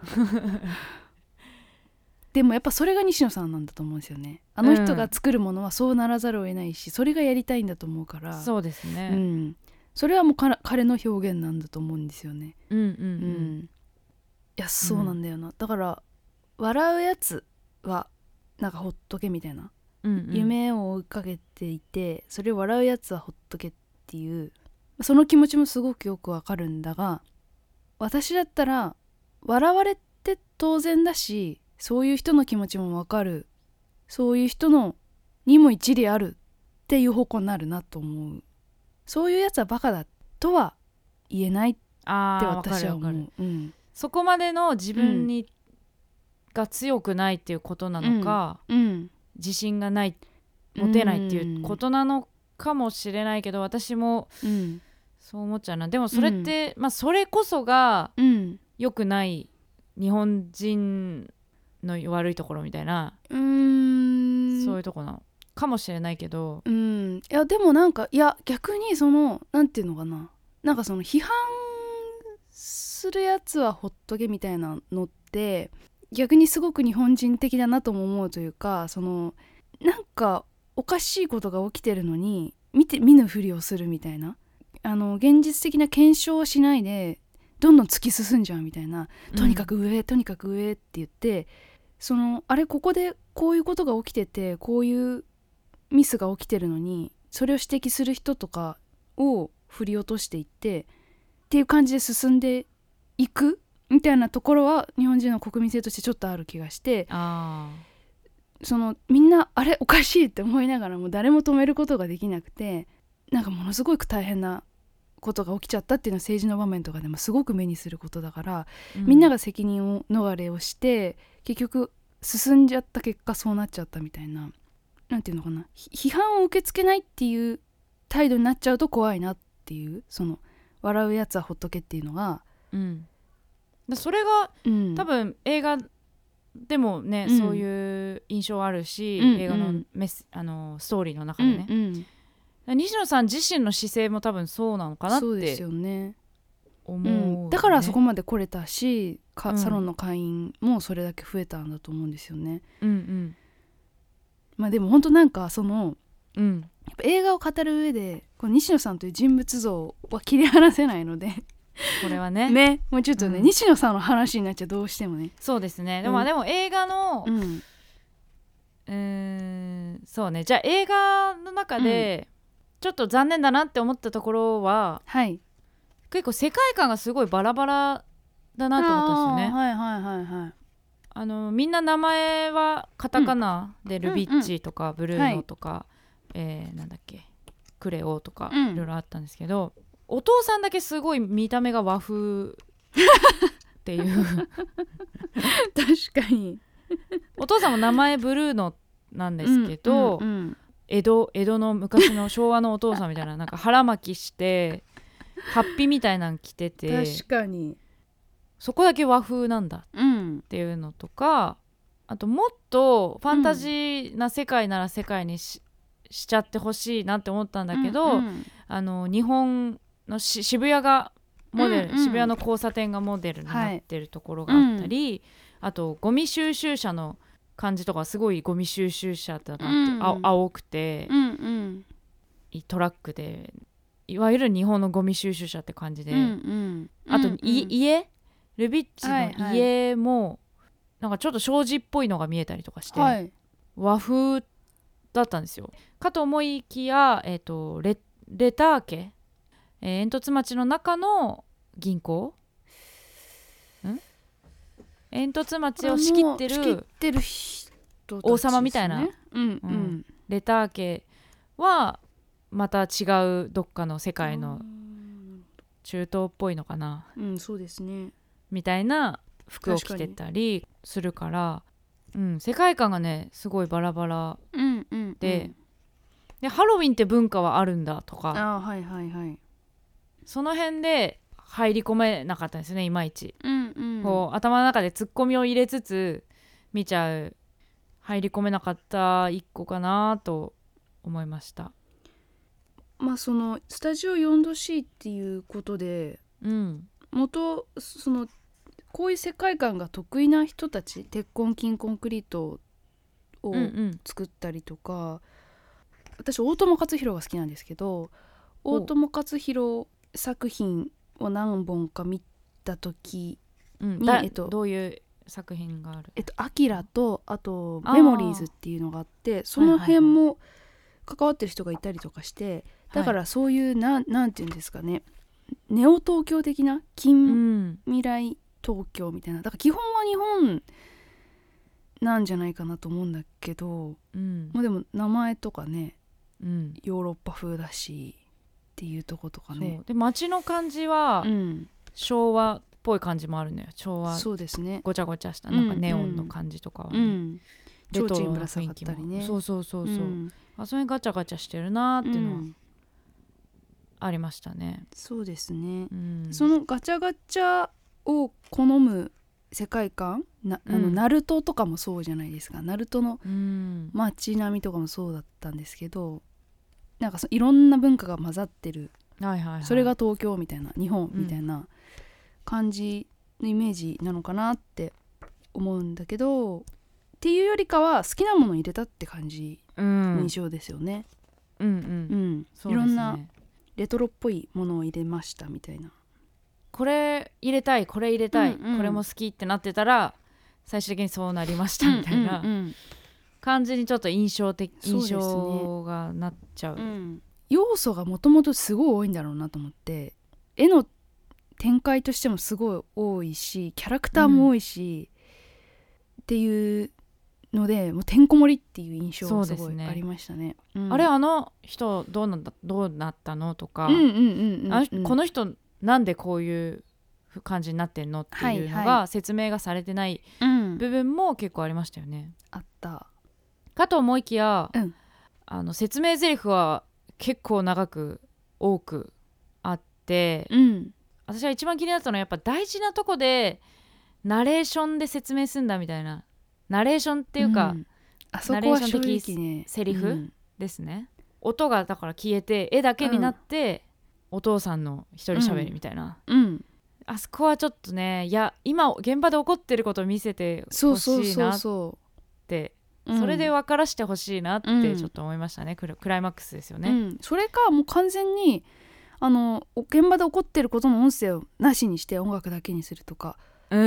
でもやっぱそれが西野さんなんだと思うんですよね。あの人が作るものはそうならざるを得ないし、それがやりたいんだと思うから、 そうですね、 うん、それはもう彼の表現なんだと思うんですよね。うんうんうん、うん、いやそうなんだよな、うん、だから笑うやつはなんかほっとけみたいな、うんうん、夢を追いかけていてそれを笑うやつはほっとけっていうその気持ちもすごくよくわかるんだが、私だったら笑われて当然だしそういう人の気持ちもわかる、そういう人のにも一理あるっていう方向になるなと思う。そういうやつはバカだとは言えないって私は思う、うん、 そこまでの自分に、うん、が強くないっていうことなのか、うんうん、自信がない持てないっていうことなのかもしれないけど、私もそう思っちゃうな。でもそれって、うんまあ、それこそが良くない日本人の悪いところみたいな、うーんそういうとこなのかもしれないけど、 うんいやでもなんかいや逆にそのなんていうのかな、なんかその批判するやつはほっとけみたいなのって逆にすごく日本人的だなとも思うというか、そのなんかおかしいことが起きてるのに見て見ぬふりをするみたいな、あの現実的な検証をしないでどんどん突き進んじゃうみたいな、とにかく上、うん、とにかく上って言って、そのあれここでこういうことが起きててこういうミスが起きてるのにそれを指摘する人とかを振り落としていってっていう感じで進んでいくみたいなところは日本人の国民性としてちょっとある気がして、あそのみんなあれおかしいって思いながらも誰も止めることができなくて、なんかものすごく大変なことが起きちゃったっていうのは政治の場面とかでもすごく目にすることだから、うん、みんなが責任を逃れをして結局進んじゃった結果そうなっちゃったみたいな、なんていうのかな、批判を受け付けないっていう態度になっちゃうと怖いなっていう、その笑うやつはほっとけっていうのが、うん、 それが、うん、多分映画でもね、うん、そういう印象あるし、うん、映画のメス、あのストーリーの中でね、うんうん、西野さん自身の姿勢も多分そうなのかなってそうですよね、 思うね、うん、 だからそこまで来れたし、うん、サロンの会員もそれだけ増えたんだと思うんですよね、うんうん、 まあでも本当なんかそのうんやっぱ映画を語る上でこの西野さんという人物像は切り離せないのでこれはねねもうちょっとね、 うん、 西野さんの話になっちゃうどうしてもね。 そうですね。でも、 うん、 でも映画の、 うんうーんそうね、じゃあ映画の中で、うん、ちょっと残念だなって思ったところは、 はい、 結構世界観がすごいバラバラだなと思ったんですよね。 はいはいはいはい。 あのみんな名前はカタカナで、うん、ルビッチとか、うんうん、ブルーノとか、はい、えー、なんだっけクレオとか、うん、いろいろあったんですけど、お父さんだけすごい見た目が和風っていう確かにお父さんも名前ブルーノなんですけど、うんうんうん、江戸、江戸の昔の昭和のお父さんみたいななんか腹巻きしてハッピーみたいなの着てて、 確かにそこだけ和風なんだっていうのとか、うん、あともっとファンタジーな世界なら世界に し,、うん、しちゃってほしいなって思ったんだけど、うんうん、あの日本のし渋谷がモデル、うんうん、渋谷の交差点がモデルになってるところがあったり、はい、あとゴミ収集車の感じとかすごいゴミ収集車だなって、うんうん、青くて、うんうん、トラックでいわゆる日本のゴミ収集車って感じで、うんうん、あと、うんうん、家ルビッチの家も、はいはい、なんかちょっと障子っぽいのが見えたりとかして、はい、和風だったんですよ。かと思いきや、えーと、レ, レター家、えー、煙突町の中の銀行ん煙突町を仕切ってる、 仕切ってる人たちですね、 王様みたいな、 うんうんうん、 レター家はまた違うどっかの世界の中東っぽいのかな、 うん、そうですねみたいな服を着てたりするから、うん、世界観がねすごいバラバラで、うんうんうん、でハロウィンって文化はあるんだとか、 あ、はいはいはい、 その辺で入り込めなかったんですねいまいち、 うんうん、 こう頭の中でツッコミを入れつつ見ちゃう入り込めなかった一個かなと思いました。 まあそのスタジオ よんドシー っていうことで、うん、元そのこういう世界観が得意な人たち、鉄筋金コンクリートを作ったりとか、うんうん、私大友克洋が好きなんですけど、大友克洋作品を何本か見た時に、 うんえっと、どういう作品がある？ えっと、アキラとあとメモリーズっていうのがあって、その辺も関わってる人がいたりとかして、はいはいはい、だからそういうな、なんていうんですかね、ネオ東京的な近未来東京みたいな、だから基本は日本なんじゃないかなと思うんだけど、うん、まあ、でも名前とかね、うん、ヨーロッパ風だしっていうとことかね。 で街の感じは、うん、昭和っぽい感じもあるのよ。昭和、 そうですね、 ごちゃごちゃしたなんかネオンの感じとかはね、うんうん、 レトロな雰囲気も、ね、 そうそうそうそう、うん、あそれガチャガチャしてるなっていうのは、うん、ありましたね。 そうですね、うん、そのガチャガチャを好む世界観な、あの、うん、ナルトとかもそうじゃないですか。ナルトの街並みとかもそうだったんですけど、なんかそいろんな文化が混ざってる、はいはいはい、それが東京みたいな日本みたいな感じのイメージなのかなって思うんだけど、っていうよりかは好きなものを入れたって感じの印象ですよね、うん、うんうん、そうですね、いろんなレトロっぽいものを入れましたみたいな、 これ入れたいこれ入れたい、うんうん、これも好きってなってたら最終的にそうなりましたみたいな感じにちょっと印象的、うんうんうん、印象がなっちゃう、うん、 要素がもともとすごい多いんだろうなと思って、絵の展開としてもすごい多いしキャラクターも多いし、うん、っていうのでもうてんこ盛りっていう印象がすごいありましたね。 うん、あれあの人どうなんだどうなったのとか、うんうんうんうん、この人なんでこういう感じになってんのっていうのが説明がされてない部分も結構ありましたよね、 うん、あったかと思いきや、うん、あの説明台詞は結構長く多くあって、うん、私は一番気になったのはやっぱ大事なとこでナレーションで説明すんだみたいな、ナレーションっていうか、うん、あそこは正直ね、ナレーション的セリフですね、うん、音がだから消えて絵だけになって、うん、お父さんの一人喋りみたいな、うんうん、あそこはちょっとね、いや今現場で起こってることを見せてほしいなってうん、 それで分からしてほしいなってうんちょっと思いましたね、クラ、クライマックスですよね、 うん、それかもう完全にあの現場で起こってることの音声をなしにして音楽だけにするとか、 うん、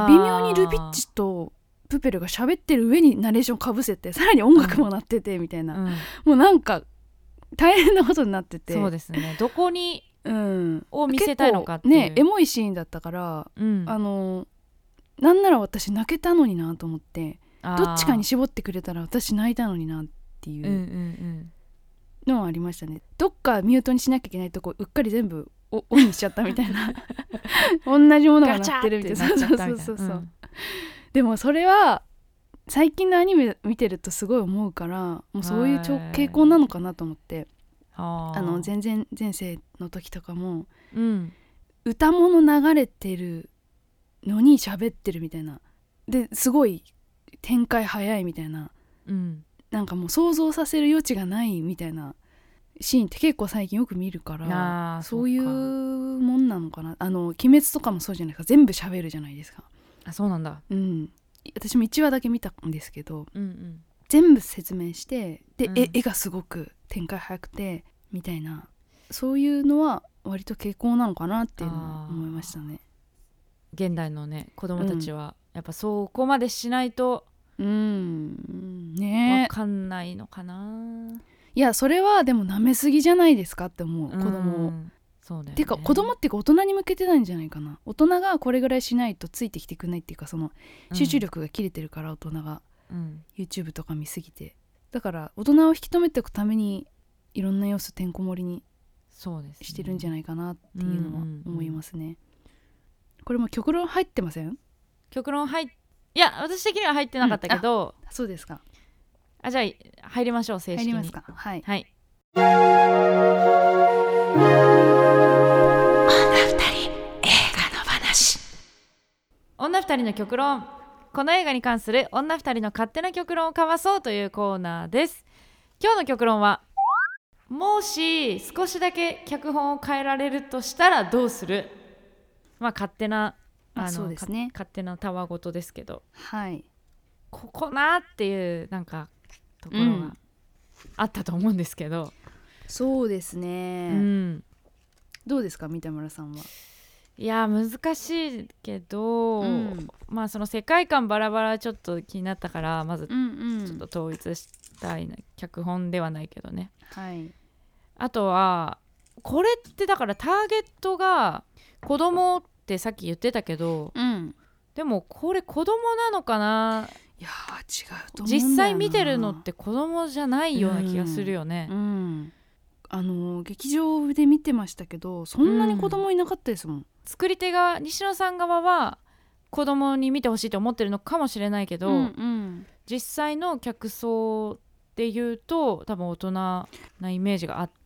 微妙にルビッチとプペルが喋ってる上にナレーションかぶせてさらに音楽も鳴っててみたいな、 うん、 もうなんか大変なことになってて、 そうですね、どこに、 うん、 を見せたいのかっていうねエモいシーンだったから、 うん、 あのなんなら私泣けたのになと思って、 あーどっちかに絞ってくれたら私泣いたのになっていうんうんううんのはありましたね。どっかミュートにしなきゃいけないとこうっかり全部オンにしちゃったみたいな同じものが鳴ってるみたいな、 ガチャってなっちゃったそうみたいなそうそうそう、 うんでもそれは最近のアニメ見てるとすごい思うから、もうそういう傾傾向なのかなと思って、 あーあの全然前世の時とかもうん歌物流れてるのに喋ってるみたいな、ですごい展開早いみたいな、 うんなんかもう想像させる余地がないみたいなシーンって結構最近よく見るから、 あーそういうそっかもんなのかな。あの鬼滅とかもそうじゃないですか、全部喋るじゃないですか。 あ、そうなんだ、 うん私もいちわだけ見たんですけど、 うんうん全部説明してで、 うん絵絵がすごく展開早くてみたいな、そういうのは割と傾向なのかなっていうのは思いましたね。 現代のね子供たちはやっぱそこまでしないとうん分ねえ、 かんないのかな、 いやそれはでも舐めすぎじゃないですかって思う、子供を。 うんそうだよね、 ていうか子供っていうか大人に向けてないんじゃないかな。大人がこれぐらいしないとついてきてくれないっていうか、その集中力が切れてるから大人が、 うん YouTube とか見すぎて、だから大人を引き止めておくためにいろんな要素てんこ盛りにそうですねしてるんじゃないかなっていうのはうんうんうん思いますね。これも極論入ってません？ 極論入っいや私的には入ってなかったけど、 そうですか。 あじゃあ入りましょう、正式に入りますか。はい。 はい。 女二人映画の話。 女二人の極論、この映画に関する女二人の勝手な極論を交わそうというコーナーです。今日の極論は、もし少しだけ脚本を変えられるとしたらどうする。まあ勝手なあのあそうですねか勝手なたわごとですけど、 はい。 ここなっていうなんかところがあったと思うんですけど、 そうですうね、 ん、 どうですか三田村さんは。 いや難しいけど、 うんまあその世界観バラバラちょっと気になったから、まずうんちょっと統一したいな、脚本ではないけどね。 はい。 あとはこれってだからターゲットが子供ってさっき言ってたけど、 うんでもこれ子供なのかな、 いやー違うと思うんだよな。 実際見てるのって子供じゃないような気がするよね。 うん、うんあの劇場で見てましたけどそんなに子供いなかったですもん。 作り手が西野さん側は子供に見てほしいと思ってるのかもしれないけど、 うんうん実際の客層で言うと多分大人なイメージがあって、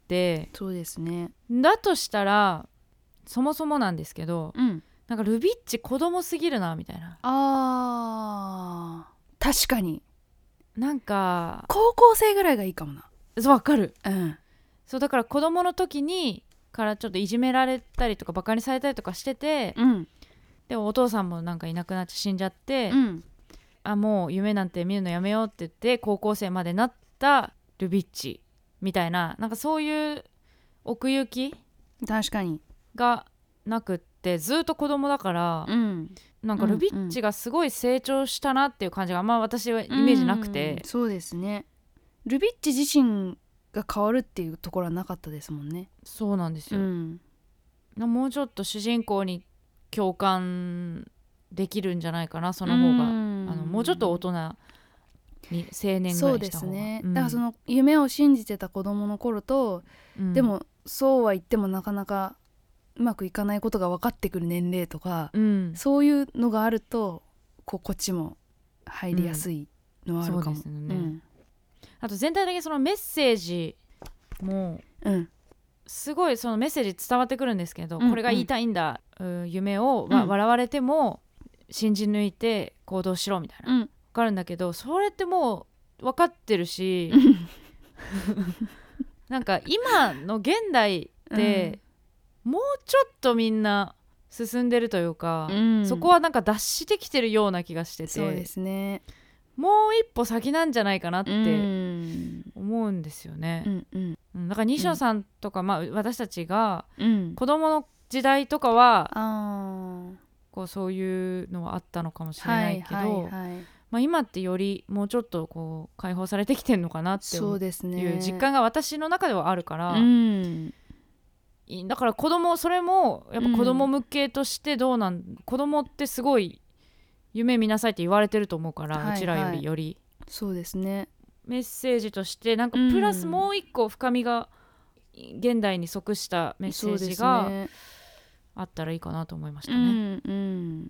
そうですね。 だとしたらそもそもなんですけど、 うんなんかルビッチ子供すぎるなみたいな、 あー確かになんか高校生ぐらいがいいかもな。 そうわかる。 うんそうだから子供の時にからちょっといじめられたりとかバカにされたりとかしてて、 うんでもお父さんもなんかいなくなって死んじゃって、 うんあもう夢なんて見るのやめようって言って高校生までなったルビッチみたいな、なんかそういう奥行き確かに。 がなくってずっと子供だから、 うんなんかルビッチがすごい成長したなっていう感じがあんま私はイメージなくて、 うんそうですね。ルビッチ自身が変わるっていうところはなかったですもんね。 そうなんですよ、 うんなもうちょっと主人公に共感できるんじゃないかな、その方が、 うんあのもうちょっと大人に青年ぐそうでらいにした方がすね、 うんだからその夢を信じてた子供の頃と、 うんでもそうは言ってもなかなかうまくいかないことが分かってくる年齢とか、 うんそういうのがあるとこうこっちも入りやすいのはあるかも。 そうですよねあと全体的にそのメッセージもうんうんすごいそのメッセージ伝わってくるんですけど、 うんこれが言いたいんだ、うん夢を、わうん笑われても信じ抜いて行動しろみたいな、 うん分かるんだけど、それってもう分かってるしなんか今の現代って、もうちょっとみんな進んでるというか、 うんそこはなんか脱してきてるような気がしてて、 そうですね。 もう一歩先なんじゃないかなってうん思うんですよね、 うんうんうん、だから西野さんとか、うんまあ、私たちがうん子供の時代とかはあこうそういうのはあったのかもしれないけど、 はいはいはいまあ、今ってよりもうちょっとこう解放されてきてんのかなってそうですねいう実感が私の中ではあるから、 うんだから子供それもやっぱ子供向けとしてどうなん、うん、子供ってすごい夢見なさいって言われてると思うから、はいはい、うちらよりよりそうですねメッセージとしてなんかプラスもう一個深みが現代に即したメッセージがあったらいいかなと思いましたね。 うんうん、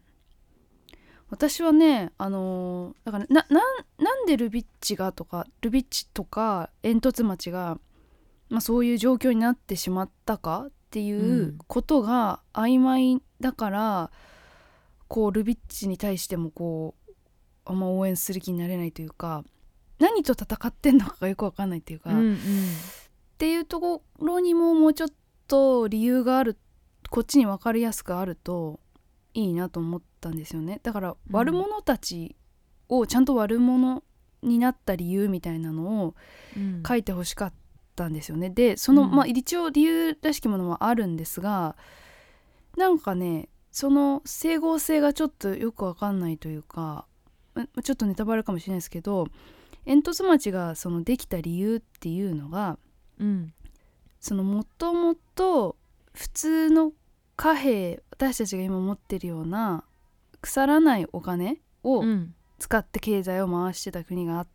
私はねあのー、だからな、な、なんでルビッチがとかルビッチとか煙突町が、まあ、そういう状況になってしまったかっていうことが曖昧だから、うん、こうルビッチに対してもこうあんま応援する気になれないというか何と戦ってんのかがよく分かんないっていうか、うんうん、っていうところにももうちょっと理由があるこっちに分かりやすくあるといいなと思ったんですよね。だから悪者たちをちゃんと悪者になった理由みたいなのを書いてほしかったんですよね。でその、うんまあ、一応理由らしきものはあるんですがなんかねその整合性がちょっとよく分かんないというかちょっとネタバレかもしれないですけど煙突町がそのできた理由っていうのが、うん、そのもともと普通の貨幣私たちが今持ってるような腐らないお金を使って経済を回してた国があって、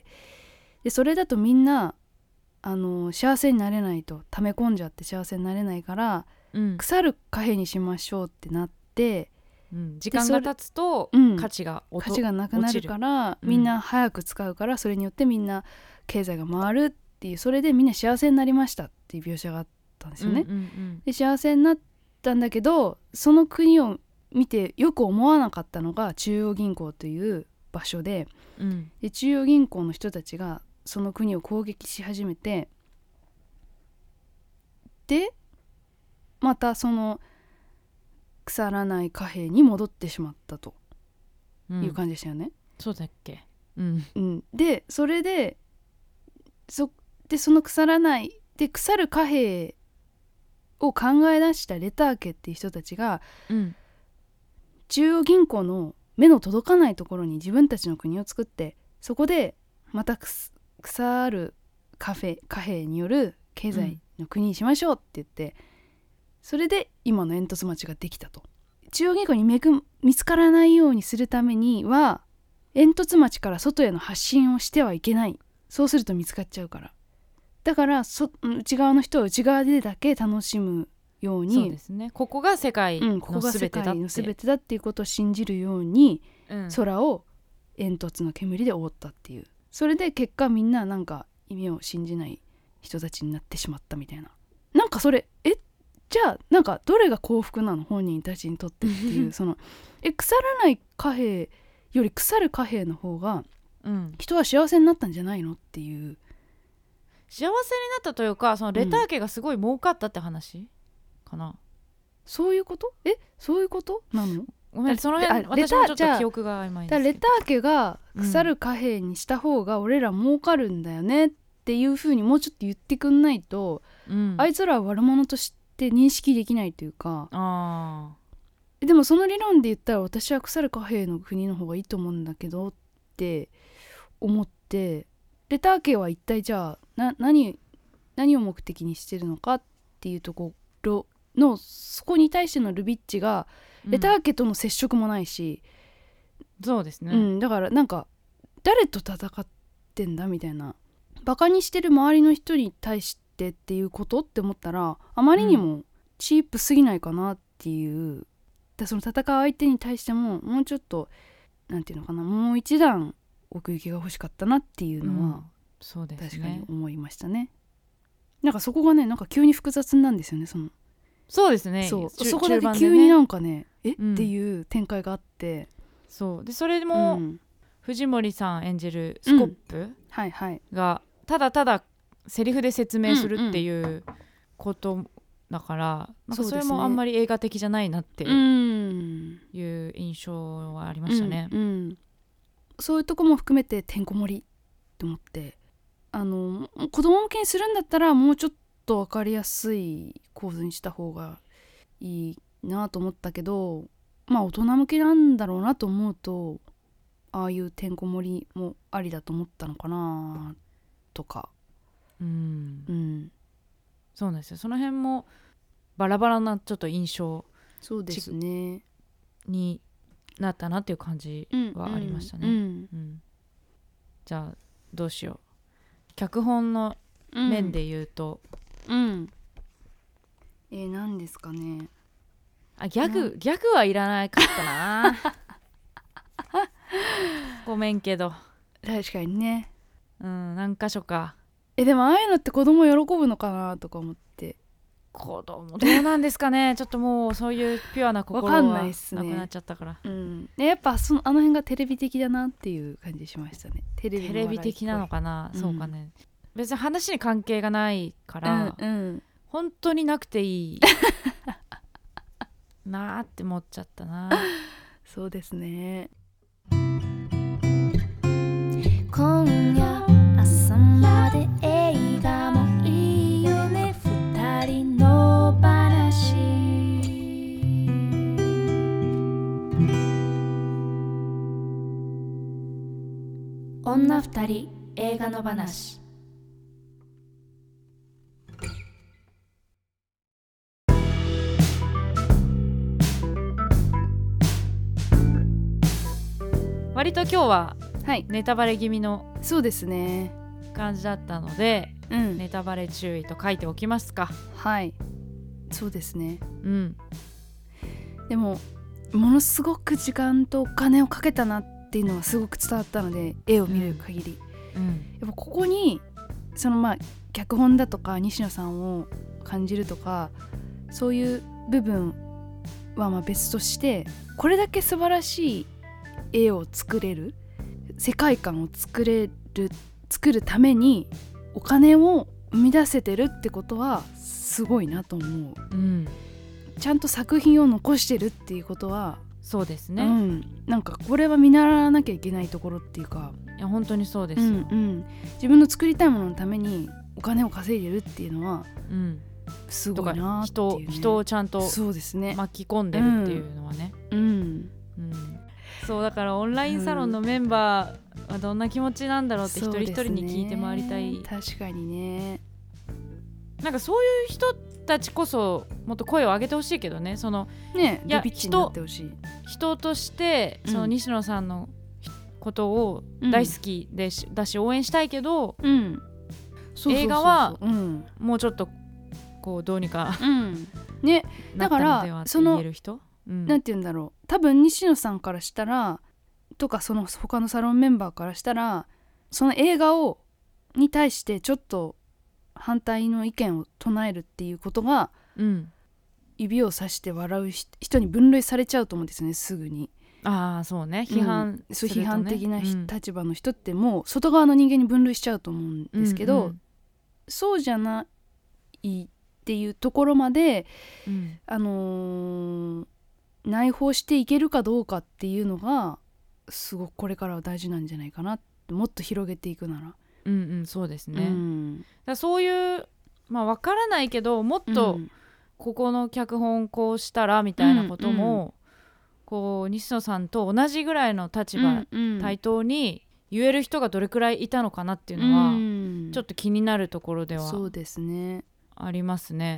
でそれだとみんなあの幸せになれないと溜め込んじゃって幸せになれないから、うん、腐る貨幣にしましょうってなって、 うん、時間が経つと価値が落ちる、価値がなくなるから、みんな早く使うからそれによってみんな経済が回るっていう、それでみんな幸せになりましたっていう描写があったんですよね、うんうんうん、で幸せになったんだけどその国を見てよく思わなかったのが中央銀行という場所 で,、うん、で中央銀行の人たちがその国を攻撃し始めて、でまたその腐らない貨幣に戻ってしまったという感じでしたよね、うん、 そうだっけ、うんうん、でそれで そ, でその腐らないで腐る貨幣を考え出したレター家っていう人たちが、うん、中央銀行の目の届かないところに自分たちの国を作って、そこでまた腐る貨幣、貨幣による経済の国にしましょうって言って、うん、それで今の煙突町ができたと。中央銀行にめぐ見つからないようにするためには煙突町から外への発信をしてはいけない、そうすると見つかっちゃうから、だからそ内側の人は内側でだけ楽しむように、 そうですね、ここが世界の全てだって、うん、ここが世界の全てだっていうことを信じるように、うん、空を煙突の煙で覆ったっていう、それで結果みんななんか意味を信じない人たちになってしまったみたいな、なんかそれえじゃあなんかどれが幸福なの本人たちにとってっていうそのえ腐らない貨幣より腐る貨幣の方が人は幸せになったんじゃないのっていう、 幸せになったというかそのレター家がすごい儲かったって話かな、うん、 そういうことえそういうことなの？ ごめんその辺私もちょっと記憶が曖昧ですけど、 レター家が腐る貨幣にした方が俺ら儲かるんだよねっていう風にもうちょっと言ってくんないと、うん、あいつらは悪者として認識できないというか、あでもその理論で言ったら私は腐る貨幣の国の方がいいと思うんだけどって思って、レター家は一体じゃあな 何, 何を目的にしてるのかっていうところの、そこに対してのルビッチがレター家との接触もないし、 うん、そうですね、 うん、だからなんか誰と戦ってんだみたいな、バカにしてる周りの人に対してっていうことって思ったらあまりにもチープすぎないかなっていう、うん、だその戦う相手に対してももうちょっとなんていうのかな、もう一段奥行きが欲しかったなっていうのは、うん、そうですね、確かに思いましたね。なんかそこがねなんか急に複雑なんですよね、そのそうですね、 そうそこだけ急になんかねえ、うん、っていう展開があって、 そうでそれも、うん、藤森さん演じるスコップ、うん、はいはい、がただただセリフで説明するっていうことだから、うんうん、なんかそれもあんまり映画的じゃないなっていう印象はありましたね、うんうん、 そういうとこも含めててんこ盛りって思って、あの子供向けにするんだったらもうちょっと分かりやすい構図にした方がいいなと思ったけど、まあ大人向けなんだろうなと思うと、ああいうてんこ盛りもありだと思ったのかなとか、 うん、 うん、 そうなんですよ。その辺もバラバラなちょっと印象そうですねになったなっていう感じはありましたね、 うんうんうん、じゃあどうしよう。脚本の面で言うと、 うんうん、えー、何ですかね。 あギャグギャグはいらなかったなごめんけど、 確かにね。 うん何箇所か。 えでもああいうのって子供喜ぶのかなとか思って。 子供どうなんですかねちょっともうそういうピュアな心はなくなっちゃったから、 うん、でやっぱそのあの辺がテレビ的だなっていう感じしましたね。テレビの笑いっぽい、 テレビ的なのかな、 うん、 そうかね。別に話に関係がないから、 うんうん、 本当になくていいなーって思っちゃったな。 そうですね。 今夜朝まで映画もいいよね、二人の話。女二人映画の話。 割と今日ははいネタバレ気味のそうですね感じだったので、 うん、 ネタバレ注意と書いておきますか。 はいそうですね。 うんでもものすごく時間とお金をかけたなっていうのはすごく伝わったので、絵を見る限り、 うん、 やっぱここにそのまあ脚本だとか西野さんを感じるとかそういう部分はまあ別として、これだけ素晴らしい絵を作れる、世界観を作れる作るためにお金を生み出せてるってことはすごいなと思う、 うん、 ちゃんと作品を残してるっていうことはそうですね、 うん、なんかこれは見習わなきゃいけないところっていうか、 いや本当にそうですよ、 うんうん、自分の作りたいもののためにお金を稼いでるっていうのはうんすごいなっていう、ね、 人, 人をちゃんと巻き込んでるっていうのはね、 うんうんうん、そうだからオンラインサロンのメンバーはどんな気持ちなんだろうって一人一人に聞いて回りたい、 ね、確かにね。 なんかそういう人たちこそもっと声を上げてほしいけどね。そのねいやドビッチになってほしい。 人としてその西野さんのことを大好きでし、うん、だし応援したいけど、うん、そうそうそうそう映画はもうちょっとこうどうにか、うん、ねだからそのうん、 なんて言うんだろう、多分西野さんからしたらとかその他のサロンメンバーからしたらその映画をに対してちょっと反対の意見を唱えるっていうことが、うん、指をさして笑う人に分類されちゃうと思うんですね、すぐに。 ああそうね、批判するとね、 うん、そう批判的な、うん、立場の人ってもう外側の人間に分類しちゃうと思うんですけど、うんうん、そうじゃないっていうところまで、うん、あのー内包していけるかどうかっていうのがすごくこれからは大事なんじゃないかなって、もっと広げていくなら。 うんうんそうですね、うん、だそういうまあ分からないけどもっとここの脚本こうしたらみたいなことも、うんうん、こう西野さんと同じぐらいの立場、うんうん、対等に言える人がどれくらいいたのかなっていうのは、うん、ちょっと気になるところではそうですねありますね。 うん、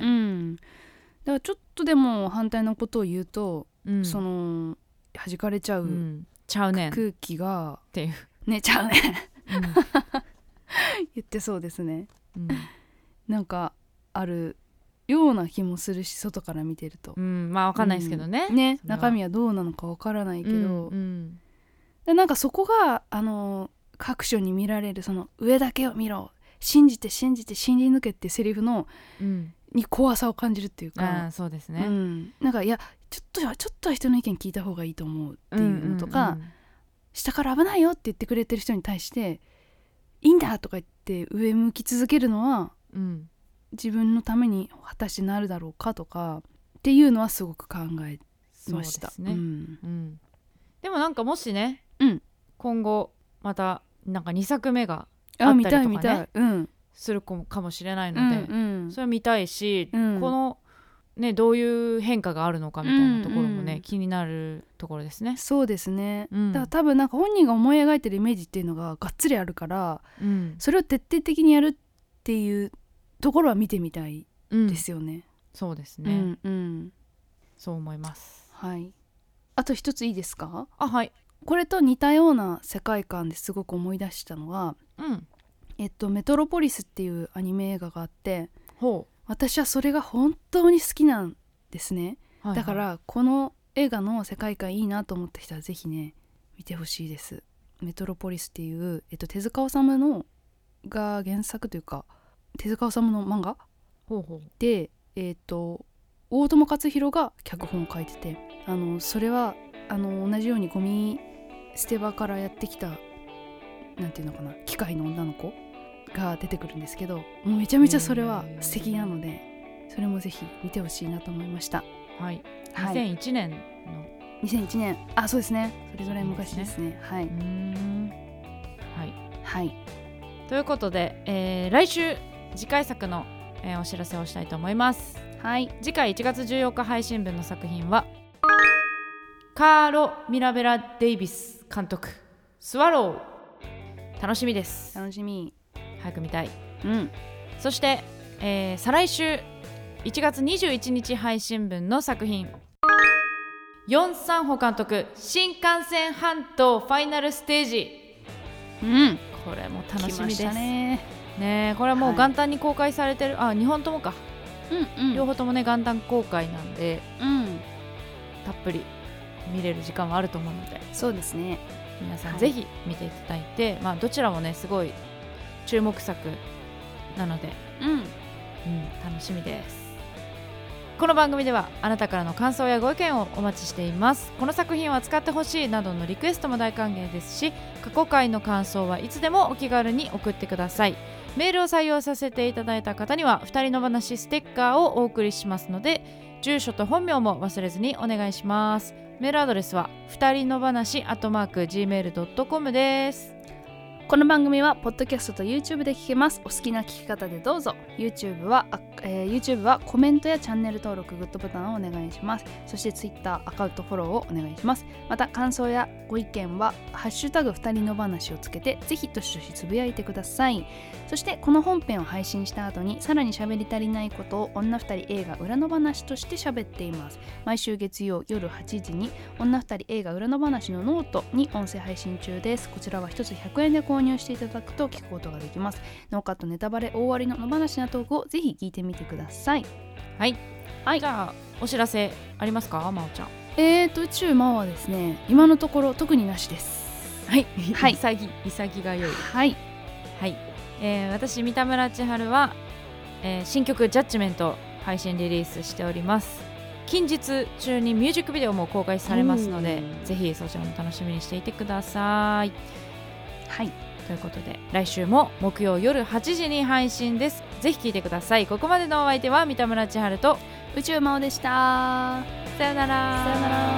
だからちょっとでも反対のことを言うと、うん、その弾かれちゃう、うん、 ちゃうねん空気がっていうねちゃうねん、うん、言ってそうですね、うん、なんかあるような気もするし外から見てると、 うん、まあ分かんないですけどね、 うん、ね中身はどうなのか分からないけど、うんうん、でなんかそこがあの各所に見られるその上だけを見ろ信じて信じて信じ抜けってセリフの、うんに怖さを感じるっていうか、 あそうですね、 うん、なんかいやちょっとはちょっとは人の意見聞いた方がいいと思うっていうのとか、うんうんうん、下から危ないよって言ってくれてる人に対していいんだとか言って上向き続けるのは、うん、自分のために果たしてなるだろうかとかっていうのはすごく考えました。 そうですね、うんうん、でもなんかもしね、 うん、 今後またなんかにさくめがあったりとかね、 見たい見たい、うん、 するかもしれないので、 うんうん、 それは見たいし、 うん、 このねどういう変化があるのかみたいなところもね、 うんうん、 気になるところですね。 そうですね、 うん、 だから多分なんか本人が思い描いてるイメージっていうのががっつりあるから、 うん、 それを徹底的にやるっていうところは見てみたいですよね、うん、 そうですね、 うんうん、 そう思います。 はい。あと一ついいですか？ あ、はい。 これと似たような世界観ですごく思い出したのは、 うん、 えっとメトロポリスっていうアニメ映画があって、 ほう、 私はそれが本当に好きなんですね、はいはい、だからこの映画の世界観いいなと思った人はぜひね見てほしいです。メトロポリスっていう、えっと、手塚治虫のが原作というか手塚治虫の漫画ほうほうで、えっと大友克洋が脚本を書いてて、あのそれはあの同じようにゴミ捨て場からやってきたなんていうのかな機械の女の子が出てくるんですけど、もうめちゃめちゃそれは素敵なので、それもぜひ見てほしいなと思いました。 はい、にせんいちねんのにせんいちねん、あ、そうですね、それぞれ昔ですね。はい、うーん、 はい、 はい、 ということで、えー、来週次回作の、えー、お知らせをしたいと思います。 はい、 次回いちがつじゅうよっか配信分の作品はカーロ・ミラベラ・デイビス監督、スワロー。楽しみです。 楽しみ、 早く見たい、 うん、 そして、えー、再来週いちがつにじゅういちにち配信分の作品、ヨン・サンホ監督、新幹線半島ファイナルステージ、 うん、 これも楽しみです。 来ましたね。 ね、これはもう元旦に公開されてる、はい、あ、にほんともか、 うんうん、 両方ともね元旦公開なんで、 うん、 たっぷり見れる時間はあると思うので、 そうですね、 皆さんぜひ見ていただいて、はい、まあ、どちらもねすごい注目作なので、 うんうん、 楽しみです。この番組ではあなたからの感想やご意見をお待ちしています。この作品を扱ってほしいなどのリクエストも大歓迎ですし、過去回の感想はいつでもお気軽に送ってください。メールを採用させていただいた方にはふたりの話ステッカーをお送りしますので、住所と本名も忘れずにお願いします。メールアドレスはふたりの話 アットマーク ジーメール ドットコム です。 この番組はポッドキャストと YouTube で聞けます。お好きな聞き方でどうぞ。 YouTube は、えー、YouTube はコメントやチャンネル登録、グッドボタンをお願いします。そして Twitter アカウントフォローをお願いします。また感想やご意見はハッシュタグふたりの話をつけてぜひどしどしつぶやいてください。そしてこの本編を配信した後にさらに喋り足りないことを女ふたり映画裏の話として喋っています。毎週月曜夜はちじに女ふたり映画裏の話のノートに音声配信中です。こちらはひとつひゃくえんで購入していただくと聞くことができます。ノーカットネタバレ大ありの野放しなトークをぜひ聞いてみてください。 はい、 はい、 じゃあお知らせありますか、まおちゃん。 えーと宇宙魔王はですね、今のところ特になしです。 はい、 はい、 潔潔が良い。 はいはい、えー、私三田村千春は、えー、新曲ジャッジメント配信リリースしております。近日中にミュージックビデオも公開されますので、ぜひそちらも楽しみにしていてください。 はい、 ということで来週も木曜夜はちじに配信です。ぜひ聞いてください。ここまでのお相手は三田村千春と宇宙魔王でした。 さよなら。 さよなら。